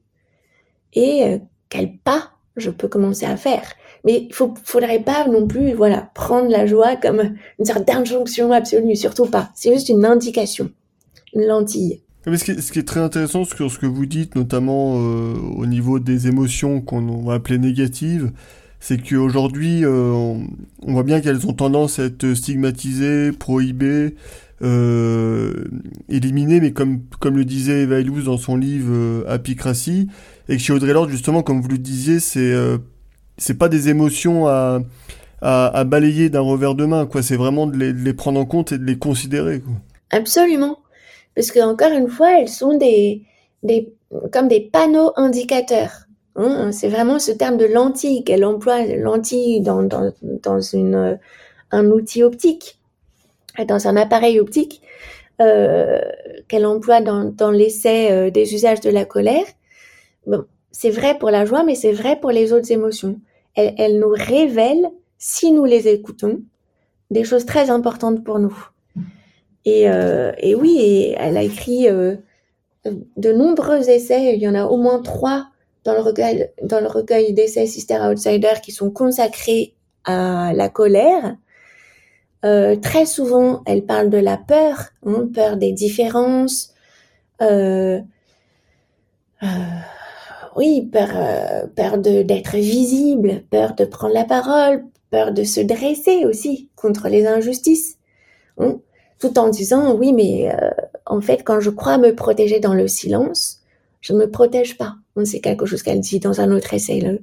Et euh, quel pas je peux commencer à faire. Mais il faut, faudrait pas non plus, voilà, prendre la joie comme une sorte d'injonction absolue, surtout pas. C'est juste une indication, une lentille. Mais ce, qui est, ce qui est très intéressant sur ce que vous dites, notamment euh, au niveau des émotions qu'on va appeler négatives, c'est qu'aujourd'hui, euh, on, on voit bien qu'elles ont tendance à être stigmatisées, prohibées, euh, éliminées, mais comme, comme le disait Eva Illouz dans son livre euh, Apicratie, et que chez Audre Lorde, justement, comme vous le disiez, c'est, euh, c'est pas des émotions à, à, à balayer d'un revers de main, quoi. C'est vraiment de les, de les prendre en compte et de les considérer, quoi. Absolument. Parce que, encore une fois, elles sont des, des, comme des panneaux indicateurs. Hein, c'est vraiment ce terme de lentille qu'elle emploie, lentille dans, dans, dans une, un outil optique, dans un appareil optique, euh, qu'elle emploie dans, dans l'essai euh, des usages de la colère. Bon, c'est vrai pour la joie, mais c'est vrai pour les autres émotions. Elle, elle nous révèle, si nous les écoutons, des choses très importantes pour nous. Et, euh, et oui, et elle a écrit euh, de nombreux essais, il y en a au moins trois dans le recueil, dans le recueil d'essais Sister Outsider qui sont consacrés à la colère. Euh, très souvent, elle parle de la peur, hein, peur des différences, euh, euh, oui, peur, euh, peur de, d'être visible, peur de prendre la parole, peur de se dresser aussi contre les injustices, hein, tout en disant, oui, mais euh, en fait, quand je crois me protéger dans le silence, je ne me protège pas. C'est quelque chose qu'elle dit dans un autre essai. Là.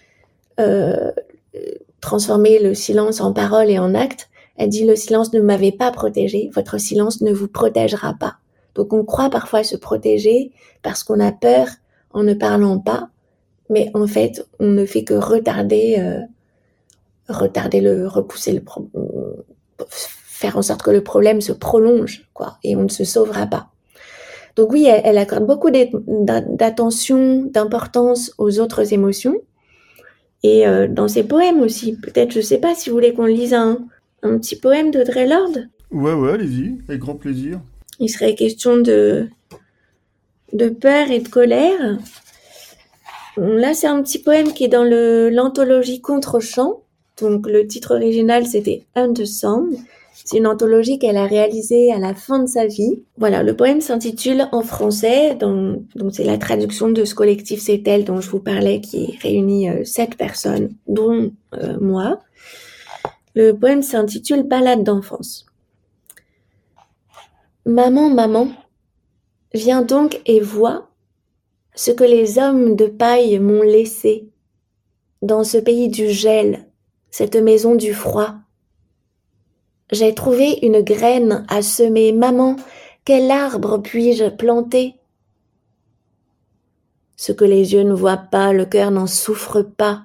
Euh, transformer le silence en parole et en acte. Elle dit, le silence ne m'avait pas protégé, votre silence ne vous protégera pas. Donc on croit parfois se protéger parce qu'on a peur en ne parlant pas, mais en fait, on ne fait que retarder, euh, retarder le, repousser le problème, faire en sorte que le problème se prolonge, quoi, et on ne se sauvera pas. Donc oui, elle, elle accorde beaucoup d'attention, d'importance aux autres émotions. Et euh, dans ses poèmes aussi, peut-être, je sais pas si vous voulez qu'on lise un, un petit poème d'Audre Lorde. Ouais, ouais, allez-y, avec grand plaisir. Il serait question de, de peur et de colère. Là, c'est un petit poème qui est dans le, l'anthologie Contre-champ. Donc le titre original, c'était Undersong. C'est une anthologie qu'elle a réalisée à la fin de sa vie. Voilà, le poème s'intitule en français, donc, donc c'est la traduction de ce collectif C'est Elle dont je vous parlais, qui réunit euh, sept personnes, dont euh, moi. Le poème s'intitule Ballade d'enfance. Maman, maman, viens donc et vois ce que les hommes de paille m'ont laissé dans ce pays du gel, cette maison du froid. J'ai trouvé une graine à semer. Maman, quel arbre puis-je planter? Ce que les yeux ne voient pas, le cœur n'en souffre pas.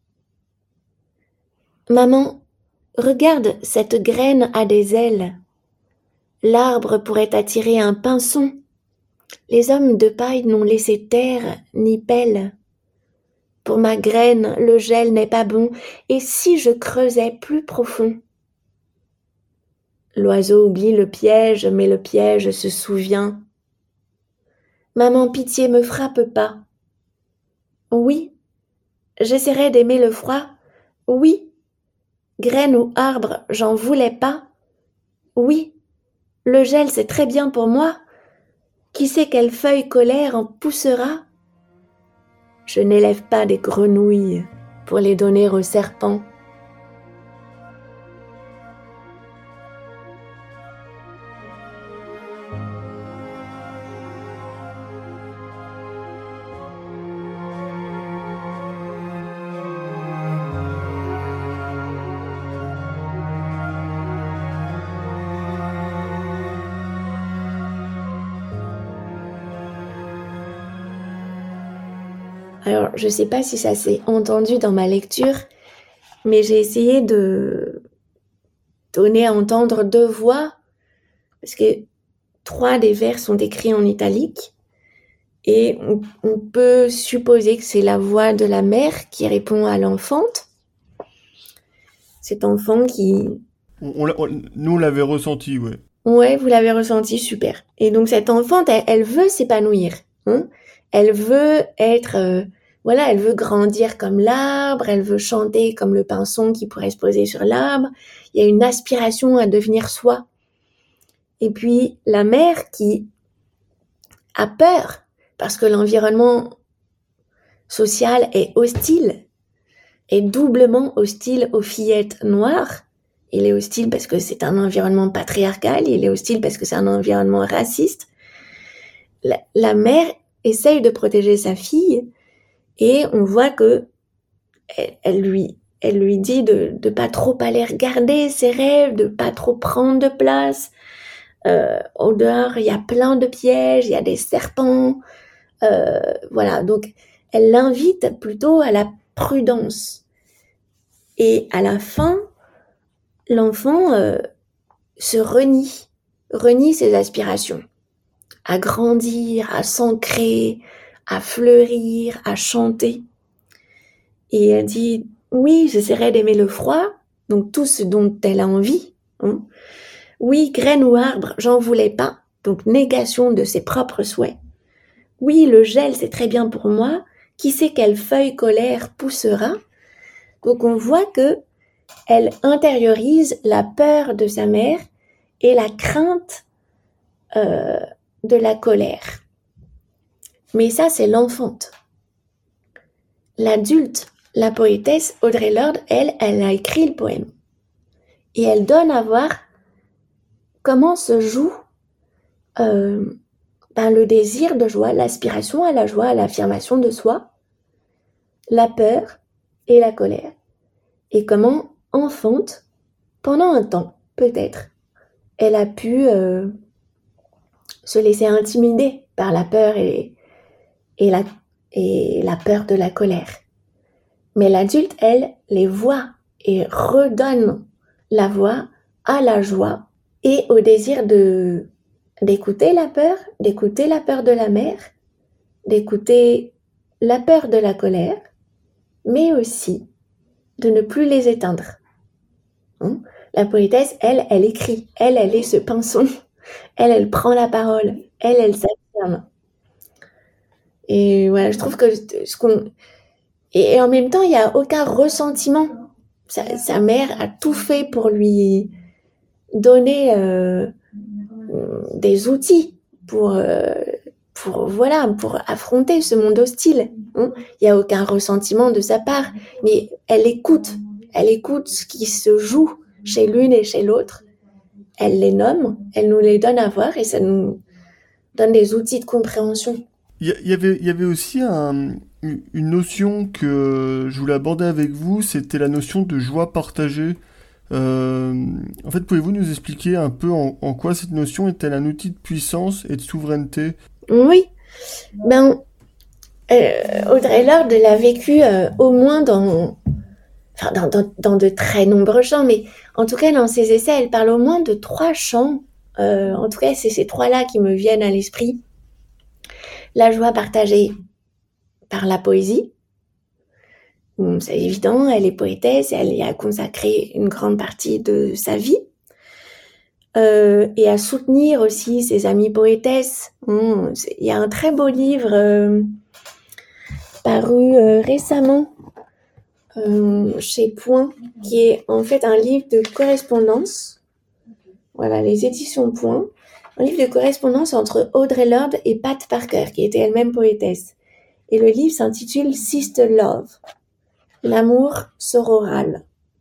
Maman, regarde, cette graine a des ailes. L'arbre pourrait attirer un pinson. Les hommes de paille n'ont laissé terre ni pelle. Pour ma graine, le gel n'est pas bon, et si je creusais plus profond? L'oiseau oublie le piège, mais le piège se souvient. Maman, pitié, me frappe pas. Oui, j'essaierai d'aimer le froid. Oui, graine ou arbre, j'en voulais pas. Oui, le gel c'est très bien pour moi. Qui sait quelle feuille colère en poussera? Je n'élève pas des grenouilles pour les donner aux serpents. Alors, je sais pas si ça s'est entendu dans ma lecture, mais j'ai essayé de donner à entendre deux voix, parce que trois des vers sont écrits en italique, et on, on peut supposer que c'est la voix de la mère qui répond à l'enfante. Cet enfant qui... On, on, on, nous, on l'avait ressenti, ouais. Ouais, vous l'avez ressenti, super. Et donc, cette enfante, elle, elle veut s'épanouir. Hein, elle veut être... Euh, voilà, elle veut grandir comme l'arbre, elle veut chanter comme le pinson qui pourrait se poser sur l'arbre. Il y a une aspiration à devenir soi. Et puis, la mère qui a peur parce que l'environnement social est hostile, est doublement hostile aux fillettes noires. Il est hostile parce que c'est un environnement patriarcal, il est hostile parce que c'est un environnement raciste. La, la mère essaye de protéger sa fille et on voit que elle, elle lui, elle lui dit de ne pas trop aller regarder ses rêves, de pas trop prendre de place. Euh, au dehors, il y a plein de pièges, il y a des serpents. Euh, voilà, donc elle l'invite plutôt à la prudence. Et à la fin, l'enfant euh, se renie, renie ses aspirations, à grandir, à s'ancrer, à fleurir, à chanter. Et elle dit, oui, j'essaierai d'aimer le froid, donc tout ce dont elle a envie. Hein. Oui, graine ou arbre, j'en voulais pas, donc négation de ses propres souhaits. Oui, le gel, c'est très bien pour moi, qui sait quelle feuille colère poussera. Donc on voit que elle intériorise la peur de sa mère et la crainte euh, de la colère. Mais ça, c'est l'enfante. L'adulte, la poétesse Audre Lorde, elle, elle a écrit le poème. Et elle donne à voir comment se joue euh, ben, le désir de joie, l'aspiration à la joie, à l'affirmation de soi, la peur et la colère. Et comment enfante, pendant un temps, peut-être, elle a pu euh, se laisser intimider par la peur et, et, la, et la peur de la colère. Mais l'adulte, elle, les voit et redonne la voix à la joie et au désir de, d'écouter la peur, d'écouter la peur de la mère, d'écouter la peur de la colère, mais aussi de ne plus les éteindre. Hein? La poétesse, elle, elle écrit. Elle, elle est ce pinson. Elle, elle prend la parole. Elle, elle s'affirme. Et voilà, je trouve que ce qu'on... Et, et en même temps, il n'y a aucun ressentiment. Sa, sa mère a tout fait pour lui donner euh, des outils pour, euh, pour, voilà, pour affronter ce monde hostile. Hein? Il n'y a aucun ressentiment de sa part, mais elle écoute. Elle écoute ce qui se joue chez l'une et chez l'autre. Elle les nomme, elle nous les donne à voir et ça nous donne des outils de compréhension. Il y, y, avait, il y avait aussi un, une notion que je voulais aborder avec vous, c'était la notion de joie partagée. Euh, en fait, pouvez-vous nous expliquer un peu en, en quoi cette notion est-elle un outil de puissance et de souveraineté ? Oui, ben, euh, Audre Lorde l'a vécu euh, au moins dans, enfin, dans, dans, dans de très nombreux chants, mais en tout cas dans ses essais, elle parle au moins de trois chants. Euh, en tout cas, c'est ces trois-là qui me viennent à l'esprit. La joie partagée par la poésie. Bon, c'est évident, elle est poétesse et elle y a consacré une grande partie de sa vie. Euh, et à soutenir aussi ses amies poétesses. Bon, il y a un très beau livre euh, paru euh, récemment euh, chez Point, qui est en fait un livre de correspondance. Voilà, les éditions Point. Un livre de correspondance entre Audre Lorde et Pat Parker, qui était elle-même poétesse. Et le livre s'intitule Sister Love, l'amour sororal.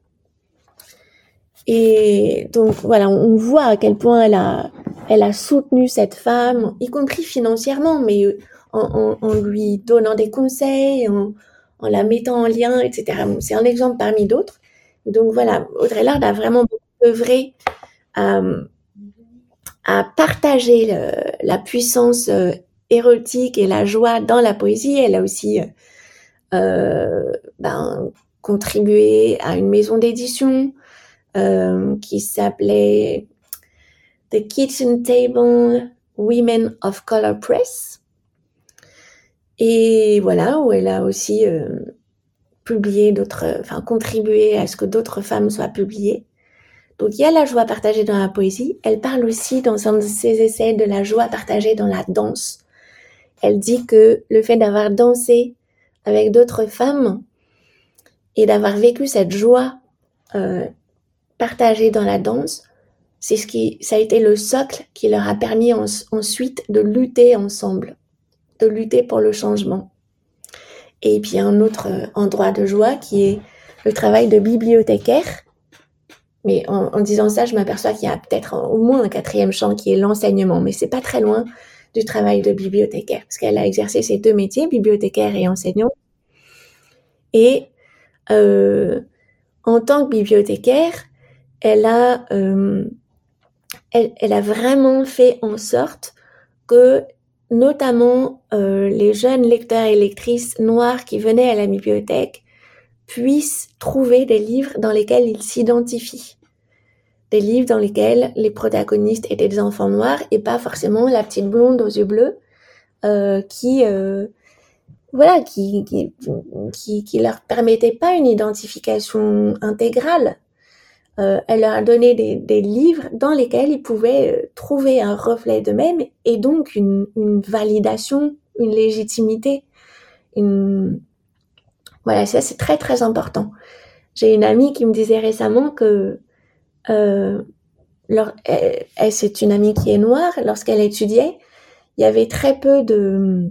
Et donc voilà, on voit à quel point elle a, elle a soutenu cette femme, y compris financièrement, mais en, en, en lui donnant des conseils, en, en la mettant en lien, et cetera. Bon, c'est un exemple parmi d'autres. Donc voilà, Audre Lorde a vraiment beaucoup œuvré à, à partager le, la puissance euh, érotique et la joie dans la poésie. Elle a aussi euh, ben, contribué à une maison d'édition euh, qui s'appelait The Kitchen Table Women of Color Press. Et voilà, où elle a aussi euh, publié d'autres, enfin contribué à ce que d'autres femmes soient publiées. Donc il y a la joie partagée dans la poésie. Elle parle aussi dans un de ses essais de la joie partagée dans la danse. Elle dit que le fait d'avoir dansé avec d'autres femmes et d'avoir vécu cette joie euh, partagée dans la danse, c'est ce qui, ça a été le socle qui leur a permis en, ensuite de lutter ensemble, de lutter pour le changement. Et puis un autre endroit de joie qui est le travail de bibliothécaire. Mais en, en disant ça, je m'aperçois qu'il y a peut-être au moins un quatrième champ qui est l'enseignement, mais c'est pas très loin du travail de bibliothécaire, parce qu'elle a exercé ces deux métiers, bibliothécaire et enseignant. Et euh, en tant que bibliothécaire, elle a, euh, elle, elle a vraiment fait en sorte que, notamment euh, les jeunes lecteurs et lectrices noirs qui venaient à la bibliothèque puissent trouver des livres dans lesquels ils s'identifient. Des livres dans lesquels les protagonistes étaient des enfants noirs et pas forcément la petite blonde aux yeux bleus euh, qui, euh, voilà, qui, qui, qui, qui leur permettait pas une identification intégrale. Euh, elle leur a donné des, des livres dans lesquels ils pouvaient trouver un reflet d'eux-mêmes et donc une, une validation, une légitimité. Une... Voilà, ça c'est très très important. J'ai une amie qui me disait récemment que euh, leur, elle, elle, c'est une amie qui est noire, lorsqu'elle étudiait, il y avait très peu de,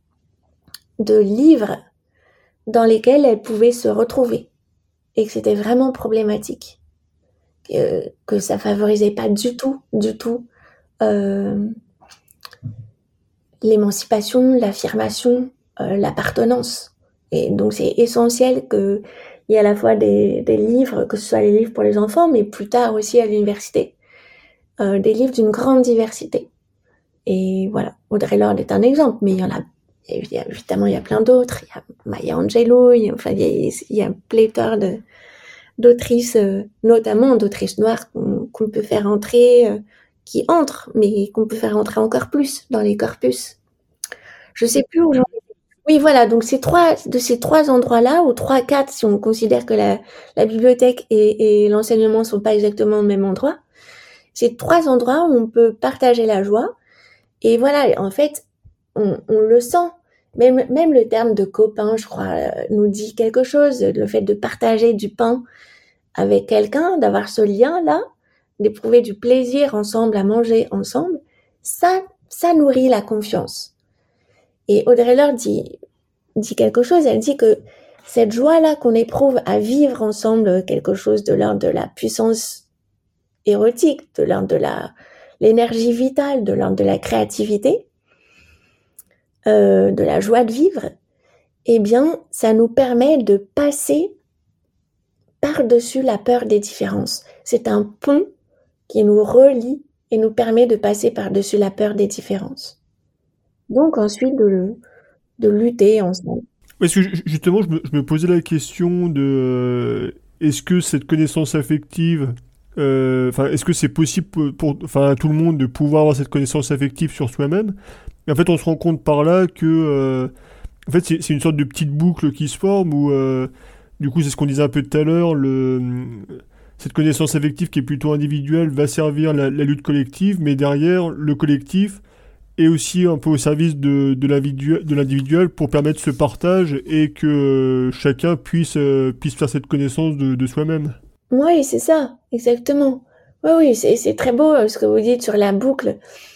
de livres dans lesquels elle pouvait se retrouver et que c'était vraiment problématique. Euh, que ça favorisait pas du tout, du tout euh, l'émancipation, l'affirmation, euh, l'appartenance. Et donc c'est essentiel qu'il y ait à la fois des, des livres, que ce soit les livres pour les enfants, mais plus tard aussi à l'université, euh, des livres d'une grande diversité. Et voilà, Audre Lorde est un exemple, mais il y en a, il y a évidemment il y a plein d'autres. Il y a Maya Angelou, il y a, enfin il y a, il y a pléthore de d'autrices, euh, notamment d'autrices noires qu'on, qu'on peut faire entrer, euh, qui entrent, mais qu'on peut faire entrer encore plus dans les corpus. Je sais plus où j'en ai. Oui, voilà, donc ces trois, de ces trois endroits-là, ou trois, quatre, si on considère que la, la bibliothèque et, et l'enseignement sont pas exactement au même endroit, c'est trois endroits où on peut partager la joie. Et voilà, en fait, on, on le sent. Même, même le terme de copain, je crois, euh, nous dit quelque chose. Le fait de partager du pain avec quelqu'un, d'avoir ce lien-là, d'éprouver du plaisir ensemble, à manger ensemble, ça, ça nourrit la confiance. Et Audre Lorde dit, dit quelque chose, elle dit que cette joie-là qu'on éprouve à vivre ensemble quelque chose de l'ordre de la puissance érotique, de l'ordre de la, l'énergie vitale, de l'ordre de la créativité, euh, de la joie de vivre, eh bien, ça nous permet de passer par-dessus la peur des différences. C'est un pont qui nous relie et nous permet de passer par-dessus la peur des différences. Donc ensuite, de, de lutter ensemble. Parce que justement, je me, je me posais la question de euh, est-ce que cette connaissance affective, euh, enfin, est-ce que c'est possible pour, pour enfin, tout le monde de pouvoir avoir cette connaissance affective sur soi-même? Et en fait, on se rend compte par là que euh, en fait, c'est, c'est une sorte de petite boucle qui se forme où euh, du coup, c'est ce qu'on disait un peu tout à l'heure, le, cette connaissance affective qui est plutôt individuelle va servir la, la lutte collective, mais derrière, le collectif est aussi un peu au service de, de, l'individuel, de l'individuel pour permettre ce partage et que chacun puisse, euh, puisse faire cette connaissance de, de soi-même. Oui, c'est ça, exactement. Oui, oui, c'est, c'est très beau ce que vous dites sur la boucle.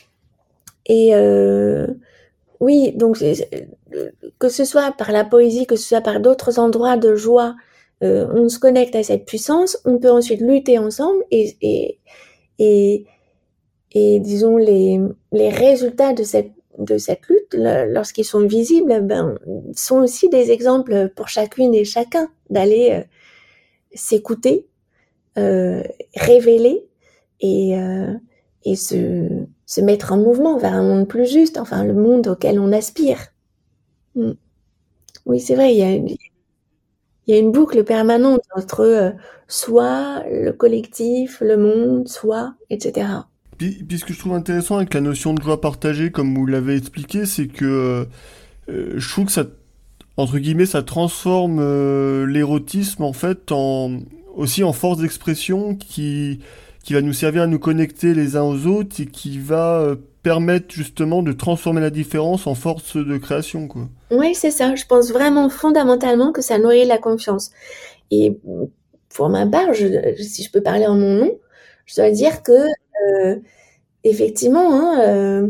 Et euh, oui, donc c'est, que ce soit par la poésie, que ce soit par d'autres endroits de joie, euh, on se connecte à cette puissance, on peut ensuite lutter ensemble et, et, et, et disons les, les résultats de cette, de cette lutte, lorsqu'ils sont visibles, ben, sont aussi des exemples pour chacune et chacun d'aller euh, s'écouter, euh, révéler et, euh, et se, se mettre en mouvement vers un monde plus juste, enfin le monde auquel on aspire. Mm. Oui, c'est vrai, il y a, il y a une boucle permanente entre euh, soi, le collectif, le monde, soi, et cetera. Puis, puis ce que je trouve intéressant avec la notion de joie partagée, comme vous l'avez expliqué, c'est que euh, je trouve que ça, entre guillemets, ça transforme euh, l'érotisme en fait en, aussi en force d'expression qui, qui va nous servir à nous connecter les uns aux autres et qui va euh, permettre justement de transformer la différence en force de création, quoi. Oui, c'est ça. Je pense vraiment fondamentalement que ça nourrit la confiance. Et pour ma part, je, si je peux parler en mon nom, je dois dire que euh, effectivement, hein, euh,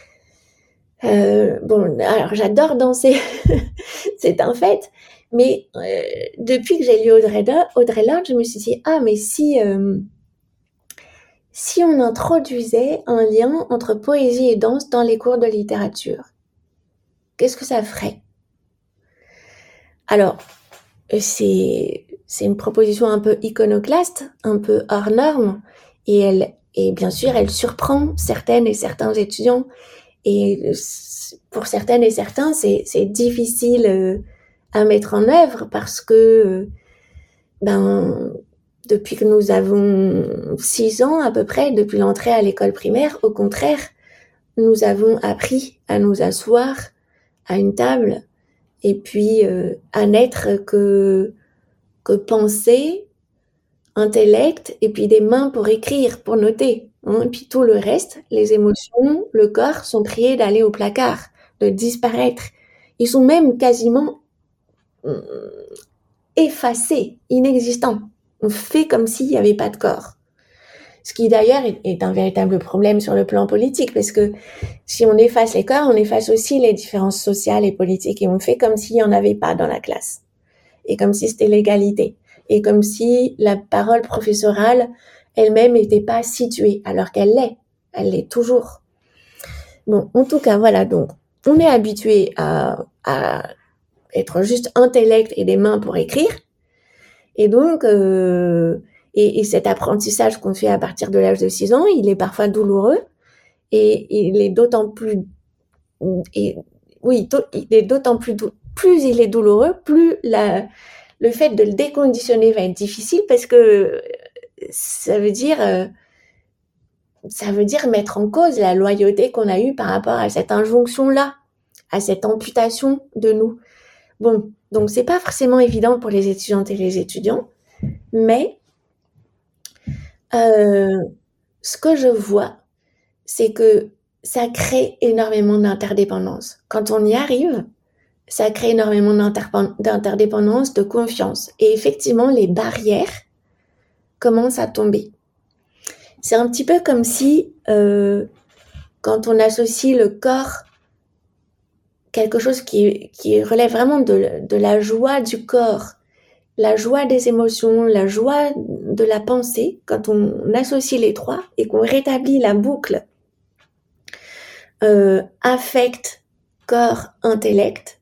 euh, bon, alors j'adore danser, c'est un fait, mais euh, depuis que j'ai lu Audrey Lorde, Audrey Lorde, je me suis dit, ah, mais si, euh, si on introduisait un lien entre poésie et danse dans les cours de littérature, qu'est-ce que ça ferait? Alors, c'est, c'est une proposition un peu iconoclaste, un peu hors norme, et elle, et bien sûr, elle surprend certaines et certains étudiants. Et pour certaines et certains, c'est, c'est difficile euh, à mettre en œuvre parce que, euh, ben, depuis que nous avons six ans à peu près, depuis l'entrée à l'école primaire, au contraire, nous avons appris à nous asseoir à une table et puis euh, à n'être que, que pensée, intellect et puis des mains pour écrire, pour noter. Hein, et puis tout le reste, les émotions, le corps sont priés d'aller au placard, de disparaître. Ils sont même quasiment euh, effacés, inexistants. On fait comme s'il n'y avait pas de corps. Ce qui d'ailleurs est, est un véritable problème sur le plan politique, parce que si on efface les corps, on efface aussi les différences sociales et politiques, et on fait comme s'il n'y en avait pas dans la classe, et comme si c'était l'égalité, et comme si la parole professorale elle-même n'était pas située, alors qu'elle l'est, elle l'est toujours. Bon, en tout cas, voilà, donc, on est habitué à, à être juste intellect et des mains pour écrire, et donc, euh, et, et cet apprentissage qu'on fait à partir de l'âge de six ans, il est parfois douloureux, et il est d'autant plus, et, oui, il est d'autant plus, plus il est douloureux, plus la, le fait de le déconditionner va être difficile, parce que ça veut dire, euh, ça veut dire mettre en cause la loyauté qu'on a eue par rapport à cette injonction-là, à cette amputation de nous. Bon, donc c'est pas forcément évident pour les étudiantes et les étudiants, mais euh, ce que je vois, c'est que ça crée énormément d'interdépendance. Quand on y arrive, ça crée énormément d'interdépendance, de confiance. Et effectivement, les barrières commencent à tomber. C'est un petit peu comme si, euh, quand on associe le corps, quelque chose qui, qui relève vraiment de, de la joie du corps, la joie des émotions, la joie de la pensée, quand on associe les trois et qu'on rétablit la boucle euh, affect, corps, intellect,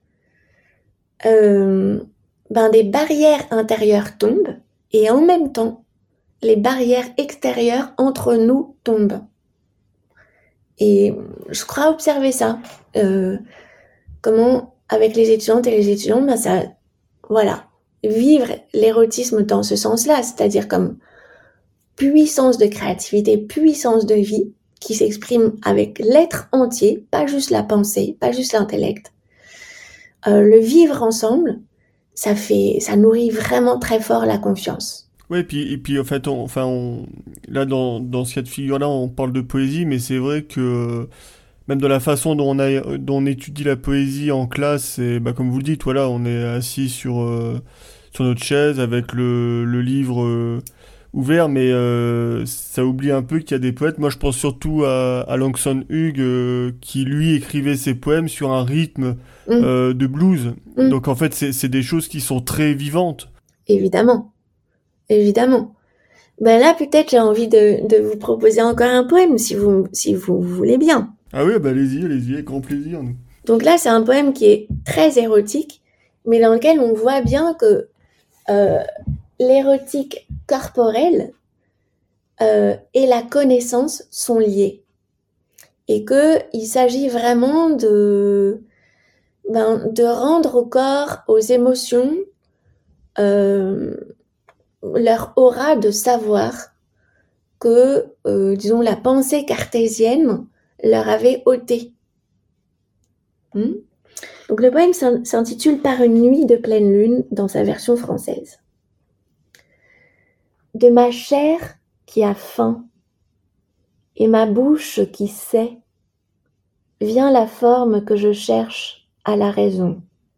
euh, ben des barrières intérieures tombent et en même temps, les barrières extérieures entre nous tombent. Et je crois observer ça. Euh, comment, avec les étudiantes et les étudiants, ben ça, voilà, vivre l'érotisme dans ce sens-là, c'est-à-dire comme puissance de créativité, puissance de vie, qui s'exprime avec l'être entier, pas juste la pensée, pas juste l'intellect. Euh, le vivre ensemble, ça fait, ça nourrit vraiment très fort la confiance. Ouais, et puis, et puis en fait, on, enfin, on, là, dans, dans ce cas de figure-là, on parle de poésie, mais c'est vrai que même dans la façon dont on, a, dont on étudie la poésie en classe, et, bah, comme vous le dites, voilà, on est assis sur, euh, sur notre chaise avec le, le livre euh, ouvert, mais euh, ça oublie un peu qu'il y a des poètes. Moi, je pense surtout à, à Langston Hughes, euh, qui, lui, écrivait ses poèmes sur un rythme mmh. euh, de blues. Mmh. Donc, en fait, c'est, c'est des choses qui sont très vivantes. Évidemment. Évidemment. Ben là, peut-être, j'ai envie de, de vous proposer encore un poème, si vous, si vous voulez bien. Ah oui, ben allez-y, allez-y, avec grand plaisir. Nous. Donc là, c'est un poème qui est très érotique, mais dans lequel on voit bien que euh, l'érotique corporelle euh, et la connaissance sont liés. Et qu'il s'agit vraiment de, ben, de rendre au corps, aux émotions, euh, leur aura de savoir que, euh, disons, la pensée cartésienne leur avait ôté. Hmm? Donc le poème s'intitule « Par une nuit de pleine lune » dans sa version française. de ma chair qui a faim et ma bouche qui sait, vient la forme que je cherche à la raison.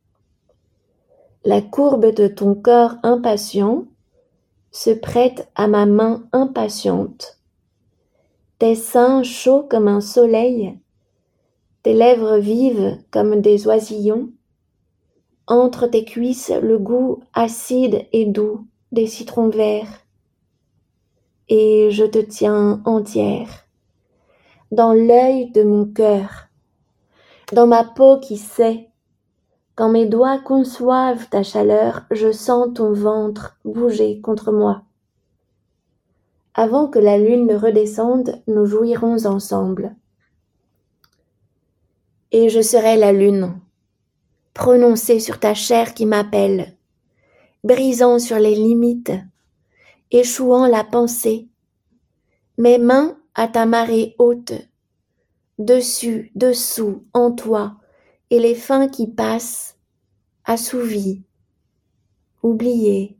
La courbe de ton corps impatient se prête à ma main impatiente. Tes seins chauds comme un soleil, tes lèvres vives comme des oisillons, entre tes cuisses le goût acide et doux des citrons verts. Et je te tiens entière, dans l'œil de mon cœur, dans ma peau qui sait. Quand mes doigts conçoivent ta chaleur, je sens ton ventre bouger contre moi. Avant que la lune ne redescende, nous jouirons ensemble. Et je serai la lune, prononcée sur ta chair qui m'appelle, brisant sur les limites, échouant la pensée, mes mains à ta marée haute, dessus, dessous, en toi, et les fins qui passent, assouvis, oubliés.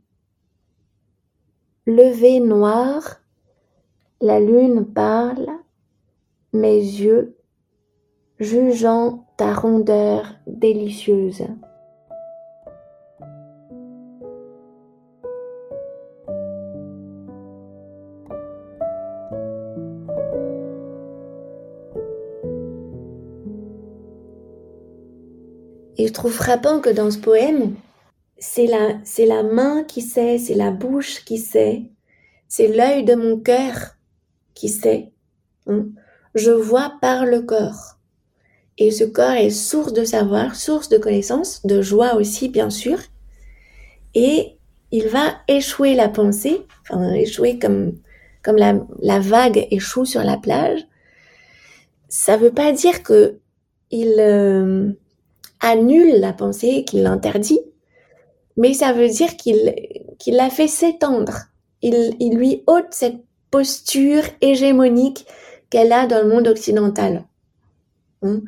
Levé noir, la lune parle, mes yeux, jugeant ta rondeur délicieuse. Et je trouve frappant que dans ce poème, c'est la, c'est la main qui sait, c'est la bouche qui sait, c'est l'œil de mon cœur qui sait. Hein. Je vois par le corps. Et ce corps est source de savoir, source de connaissance, de joie aussi, bien sûr. Et il va échouer la pensée, enfin échouer comme, comme la, la vague échoue sur la plage. Ça veut pas dire que il... Euh, annule la pensée, qu'il l'interdit, mais ça veut dire qu'il, qu'il la fait s'étendre. Il, il lui ôte cette posture hégémonique qu'elle a dans le monde occidental. Dans,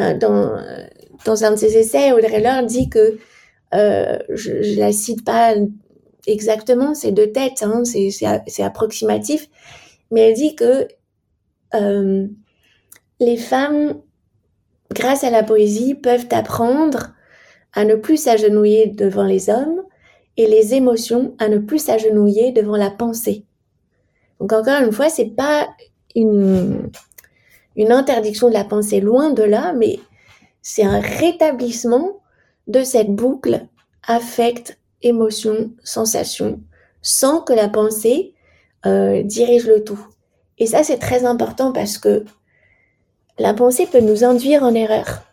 dans un de ses essais, Audre Lorde dit que, euh, je, je la cite pas exactement, c'est de tête, hein, c'est, c'est, c'est approximatif, mais elle dit que euh, les femmes, grâce à la poésie, peuvent apprendre à ne plus s'agenouiller devant les hommes et les émotions à ne plus s'agenouiller devant la pensée. Donc encore une fois, c'est pas une, une interdiction de la pensée, loin de là, mais c'est un rétablissement de cette boucle affect, émotion, sensation, sans que la pensée euh, dirige le tout. Et ça, c'est très important parce que la pensée peut nous induire en erreur.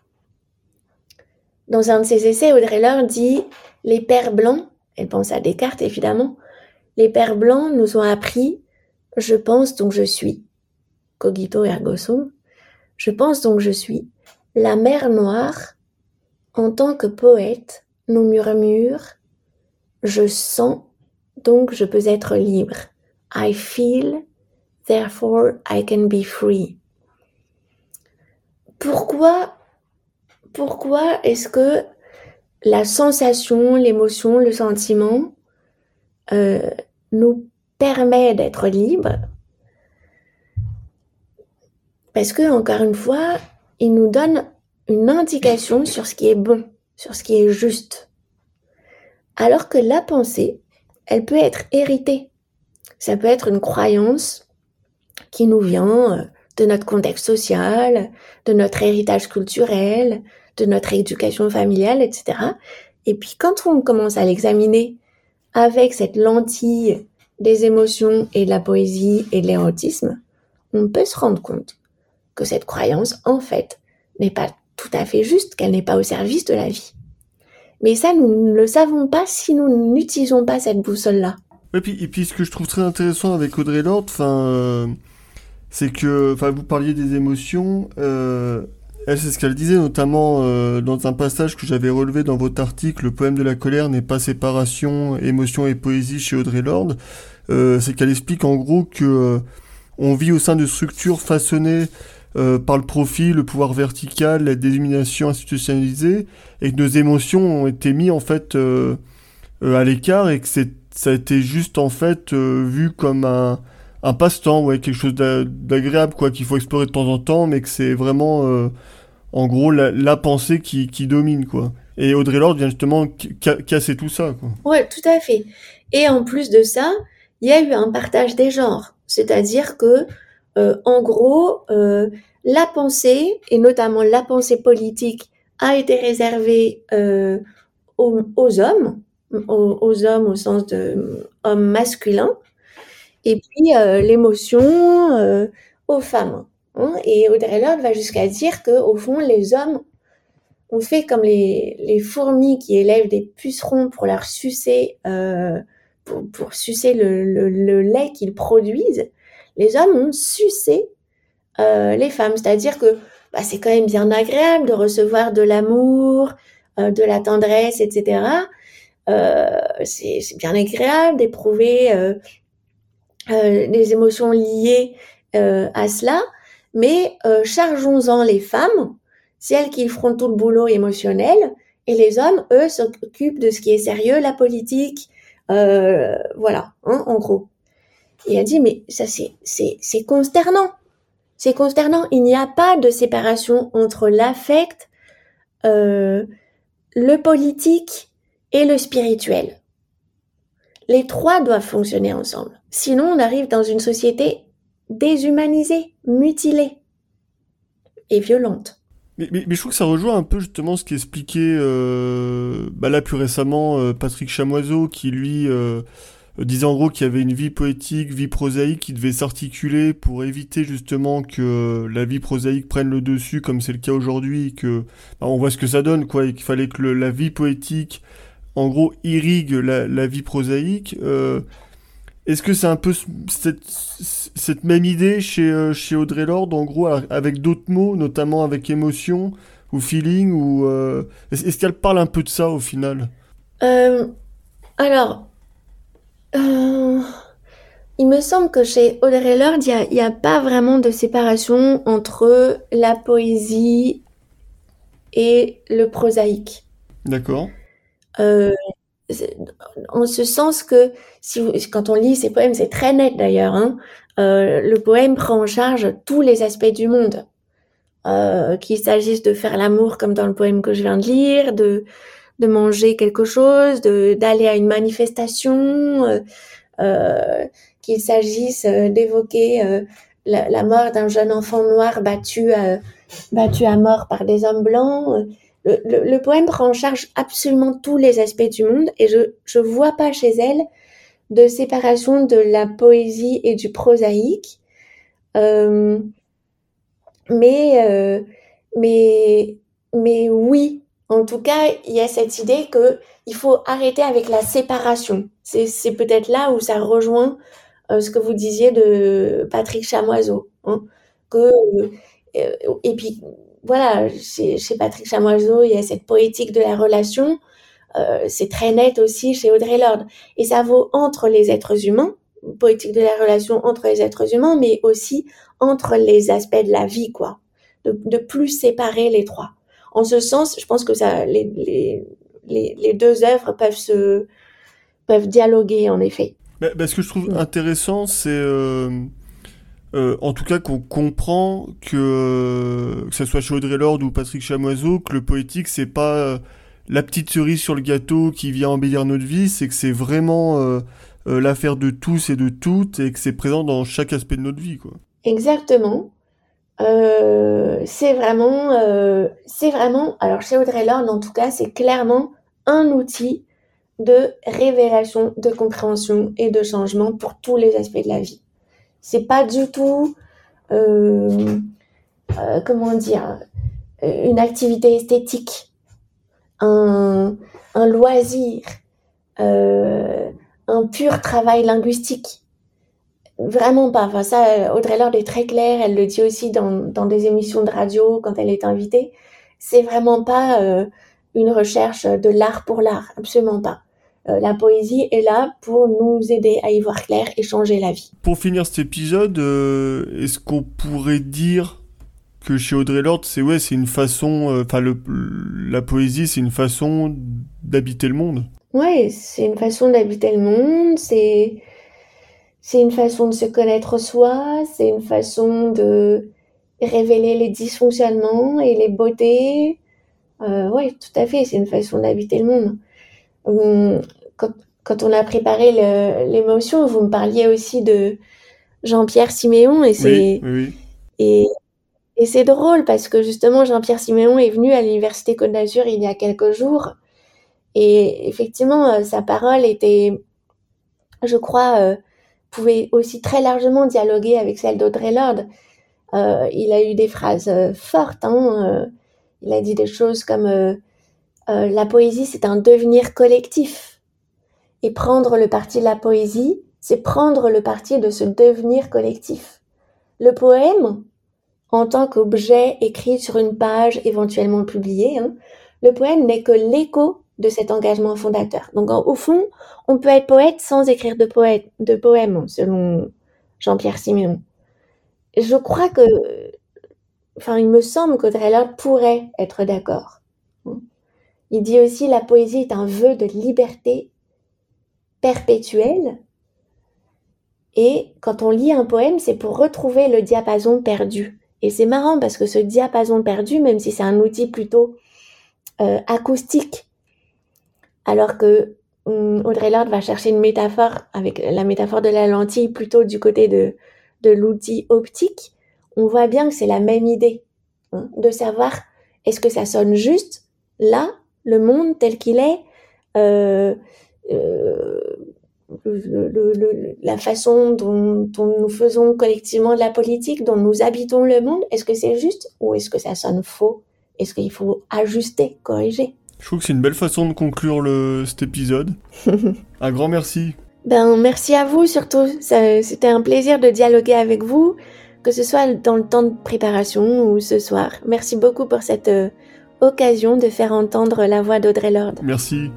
Dans un de ses essais, Audre Lorde dit « Les pères blancs », elle pense à Descartes évidemment, « les pères blancs nous ont appris « je pense donc je suis », cogito ergo sum, « je pense donc je suis ». La mer Noire, en tant que poète, nous murmure « je sens donc je peux être libre ». I feel, therefore I can be free. Pourquoi, pourquoi est-ce que la sensation, l'émotion, le sentiment euh, nous permet d'être libres? Parce que, encore une fois, il nous donne une indication sur ce qui est bon, sur ce qui est juste. Alors que la pensée, elle peut être héritée. Ça peut être une croyance qui nous vient de notre contexte social, de notre héritage culturel, de notre éducation familiale, et cetera. Et puis quand on commence à l'examiner avec cette lentille des émotions et de la poésie et de l'érotisme, on peut se rendre compte que cette croyance, en fait, n'est pas tout à fait juste, qu'elle n'est pas au service de la vie. Mais ça, nous ne le savons pas si nous n'utilisons pas cette boussole-là. Et puis, et puis ce que je trouve très intéressant avec Audre Lorde, enfin... Euh... c'est que, enfin, vous parliez des émotions, euh, elle, c'est ce qu'elle disait, notamment euh, dans un passage que j'avais relevé dans votre article, le poème de la colère n'est pas séparation, émotion et poésie chez Audre Lorde, euh, c'est qu'elle explique en gros que euh, on vit au sein de structures façonnées euh, par le profit, le pouvoir vertical, la détermination institutionnalisée, et que nos émotions ont été mises en fait euh, euh, à l'écart, et que c'est ça a été juste en fait euh, vu comme un, un passe-temps, ouais, quelque chose d'a- d'agréable, quoi, qu'il faut explorer de temps en temps, mais que c'est vraiment, euh, en gros, la, la pensée qui, qui domine, quoi. Et Audre Lorde vient justement ca- casser tout ça, quoi. Ouais, tout à fait. Et en plus de ça, il y a eu un partage des genres. C'est-à-dire que, euh, en gros, euh, la pensée, et notamment la pensée politique, a été réservée euh, aux, aux hommes, aux, aux hommes au sens de euh, hommes masculins, et puis euh, l'émotion euh, aux femmes. Hein. Et Audre Lorde va jusqu'à dire que, au fond, les hommes ont fait comme les, les fourmis qui élèvent des pucerons pour leur sucer, euh, pour, pour sucer le, le, le lait qu'ils produisent. Les hommes ont sucé euh, les femmes, c'est-à-dire que bah, c'est quand même bien agréable de recevoir de l'amour, euh, de la tendresse, et cetera. Euh, c'est, c'est bien agréable d'éprouver euh, euh, des émotions liées euh, à cela, mais euh, chargeons-en les femmes, c'est elles qui feront tout le boulot émotionnel, et les hommes, eux, s'occupent de ce qui est sérieux, la politique, euh, voilà, hein, en gros. Et elle dit, mais ça c'est, c'est, c'est consternant, c'est consternant, il n'y a pas de séparation entre l'affect, euh, le politique et le spirituel. Les trois doivent fonctionner ensemble. Sinon, on arrive dans une société déshumanisée, mutilée et violente. Mais, mais, mais je trouve que ça rejoint un peu justement ce qu'expliquait euh, bah là plus récemment euh, Patrick Chamoiseau, qui lui euh, disait en gros qu'il y avait une vie poétique, vie prosaïque qui devait s'articuler pour éviter justement que la vie prosaïque prenne le dessus comme c'est le cas aujourd'hui, que bah, on voit ce que ça donne, quoi, et qu'il fallait que le, la vie poétique en gros irrigue la, la vie prosaïque. Euh, est-ce que c'est un peu cette, cette même idée chez, euh, chez Audre Lorde, en gros, avec d'autres mots, notamment avec émotion ou feeling, ou euh, est-ce, est-ce qu'elle parle un peu de ça au final? euh, Alors, euh, il me semble que chez Audre Lorde, il n'y a, a pas vraiment de séparation entre la poésie et le prosaïque. D'accord. Euh, en ce sens que si vous, quand on lit ces poèmes, c'est très net d'ailleurs, hein, euh, le poème prend en charge tous les aspects du monde, euh, qu'il s'agisse de faire l'amour comme dans le poème que je viens de lire, de, de manger quelque chose, de, d'aller à une manifestation, euh, euh, qu'il s'agisse euh, d'évoquer euh, la, la mort d'un jeune enfant noir battu, euh, battu à mort par des hommes blancs. euh, Le, le, le poème prend en charge absolument tous les aspects du monde et je je vois pas chez elle de séparation de la poésie et du prosaïque. Euh, mais, euh, mais, mais oui, en tout cas, il y a cette idée que il faut arrêter avec la séparation. C'est, c'est peut-être là où ça rejoint euh, ce que vous disiez de Patrick Chamoiseau, hein, que euh, et puis voilà, chez, chez Patrick Chamoiseau, il y a cette poétique de la relation. Euh, c'est très net aussi chez Audre Lorde. Et ça vaut entre les êtres humains, poétique de la relation entre les êtres humains, mais aussi entre les aspects de la vie, quoi. De, de plus séparer les trois. En ce sens, je pense que ça, les, les, les, les deux œuvres peuvent se, peuvent dialoguer, en effet. Bah, bah, ce que je trouve intéressant, c'est euh, euh, en tout cas qu'on comprend que, euh, que ça soit chez Audre Lorde ou Patrick Chamoiseau, que le poétique, c'est pas euh, la petite cerise sur le gâteau qui vient embellir notre vie, c'est que c'est vraiment euh, euh, l'affaire de tous et de toutes et que c'est présent dans chaque aspect de notre vie, quoi. Exactement. Euh, c'est vraiment, euh, c'est vraiment, alors chez Audre Lorde, en tout cas, c'est clairement un outil de révélation, de compréhension et de changement pour tous les aspects de la vie. C'est pas du tout, euh, euh, comment dire, une activité esthétique, un, un loisir, euh, un pur travail linguistique. Vraiment pas. Enfin, ça, Audre Lorde est très claire. Elle le dit aussi dans, dans des émissions de radio quand elle est invitée. C'est vraiment pas euh, une recherche de l'art pour l'art. Absolument pas. Euh, la poésie est là pour nous aider à y voir clair et changer la vie. Pour finir cet épisode, euh, est-ce qu'on pourrait dire que chez Audre Lorde, c'est ouais, c'est une façon, enfin euh, le la poésie, c'est une façon d'habiter le monde? Ouais, c'est une façon d'habiter le monde, c'est, c'est une façon de se connaître soi, c'est une façon de révéler les dysfonctionnements et les beautés. Euh, ouais, tout à fait, c'est une façon d'habiter le monde. Hum, Quand, quand on a préparé le- l'émotion, vous me parliez aussi de Jean-Pierre Siméon et c'est, Oui, oui, oui. et, et c'est drôle parce que justement Jean-Pierre Siméon est venu à l'Université Côte d'Azur il y a quelques jours et effectivement euh, sa parole était, je crois, euh, pouvait aussi très largement dialoguer avec celle d'Audre Lorde. Euh, il a eu des phrases euh, fortes, hein, euh, il a dit des choses comme euh, euh, la poésie c'est un devenir collectif et prendre le parti de la poésie c'est prendre le parti de ce devenir collectif. Le poème, en tant qu'objet écrit sur une page éventuellement publiée, hein, le poème n'est que l'écho de cet engagement fondateur. Donc en, au fond, on peut être poète sans écrire de, poète, de poème, selon Jean-Pierre Siméon. Je crois que, enfin il me semble qu'Audre Lorde pourrait être d'accord. Il dit aussi la poésie est un vœu de liberté perpétuelle. Et quand on lit un poème, c'est pour retrouver le diapason perdu. Et c'est marrant parce que ce diapason perdu, même si c'est un outil plutôt euh, acoustique, alors que hum, Audre Lorde va chercher une métaphore, avec la métaphore de la lentille, plutôt du côté de, de l'outil optique, on voit bien que c'est la même idée, hein, de savoir est-ce que ça sonne juste, là, le monde tel qu'il est, euh, euh, Le, le, le, la façon dont, dont nous faisons collectivement de la politique, dont nous habitons le monde, est-ce que c'est juste ou est-ce que ça sonne faux? Est-ce qu'il faut ajuster, corriger? Je trouve que c'est une belle façon de conclure le, cet épisode. Un grand merci. Ben, merci à vous surtout. Ça, c'était un plaisir de dialoguer avec vous, que ce soit dans le temps de préparation ou ce soir. Merci beaucoup pour cette euh, occasion de faire entendre la voix d'Audre Lorde. Merci.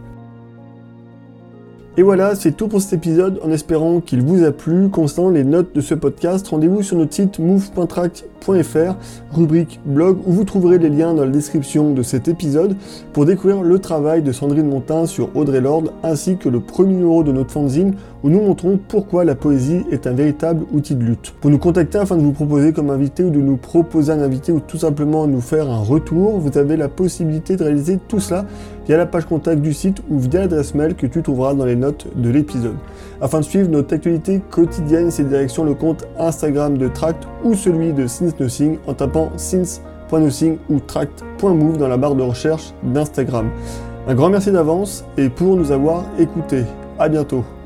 Et voilà, c'est tout pour cet épisode, en espérant qu'il vous a plu. Concernant les notes de ce podcast, rendez-vous sur notre site move point tract point f r, rubrique blog, où vous trouverez les liens dans la description de cet épisode pour découvrir le travail de Sandrine Montin sur Audre Lorde, ainsi que le premier numéro de notre fanzine, où nous montrons pourquoi la poésie est un véritable outil de lutte. Pour nous contacter afin de vous proposer comme invité ou de nous proposer un invité ou tout simplement nous faire un retour, vous avez la possibilité de réaliser tout cela via la page contact du site ou via l'adresse mail que tu trouveras dans les notes de l'épisode. Afin de suivre notre actualité quotidienne, c'est direction le compte Instagram de Tract ou celui de Since Nothing en tapant since point nothing ou tract point move dans la barre de recherche d'Instagram. Un grand merci d'avance et pour nous avoir écoutés. À bientôt.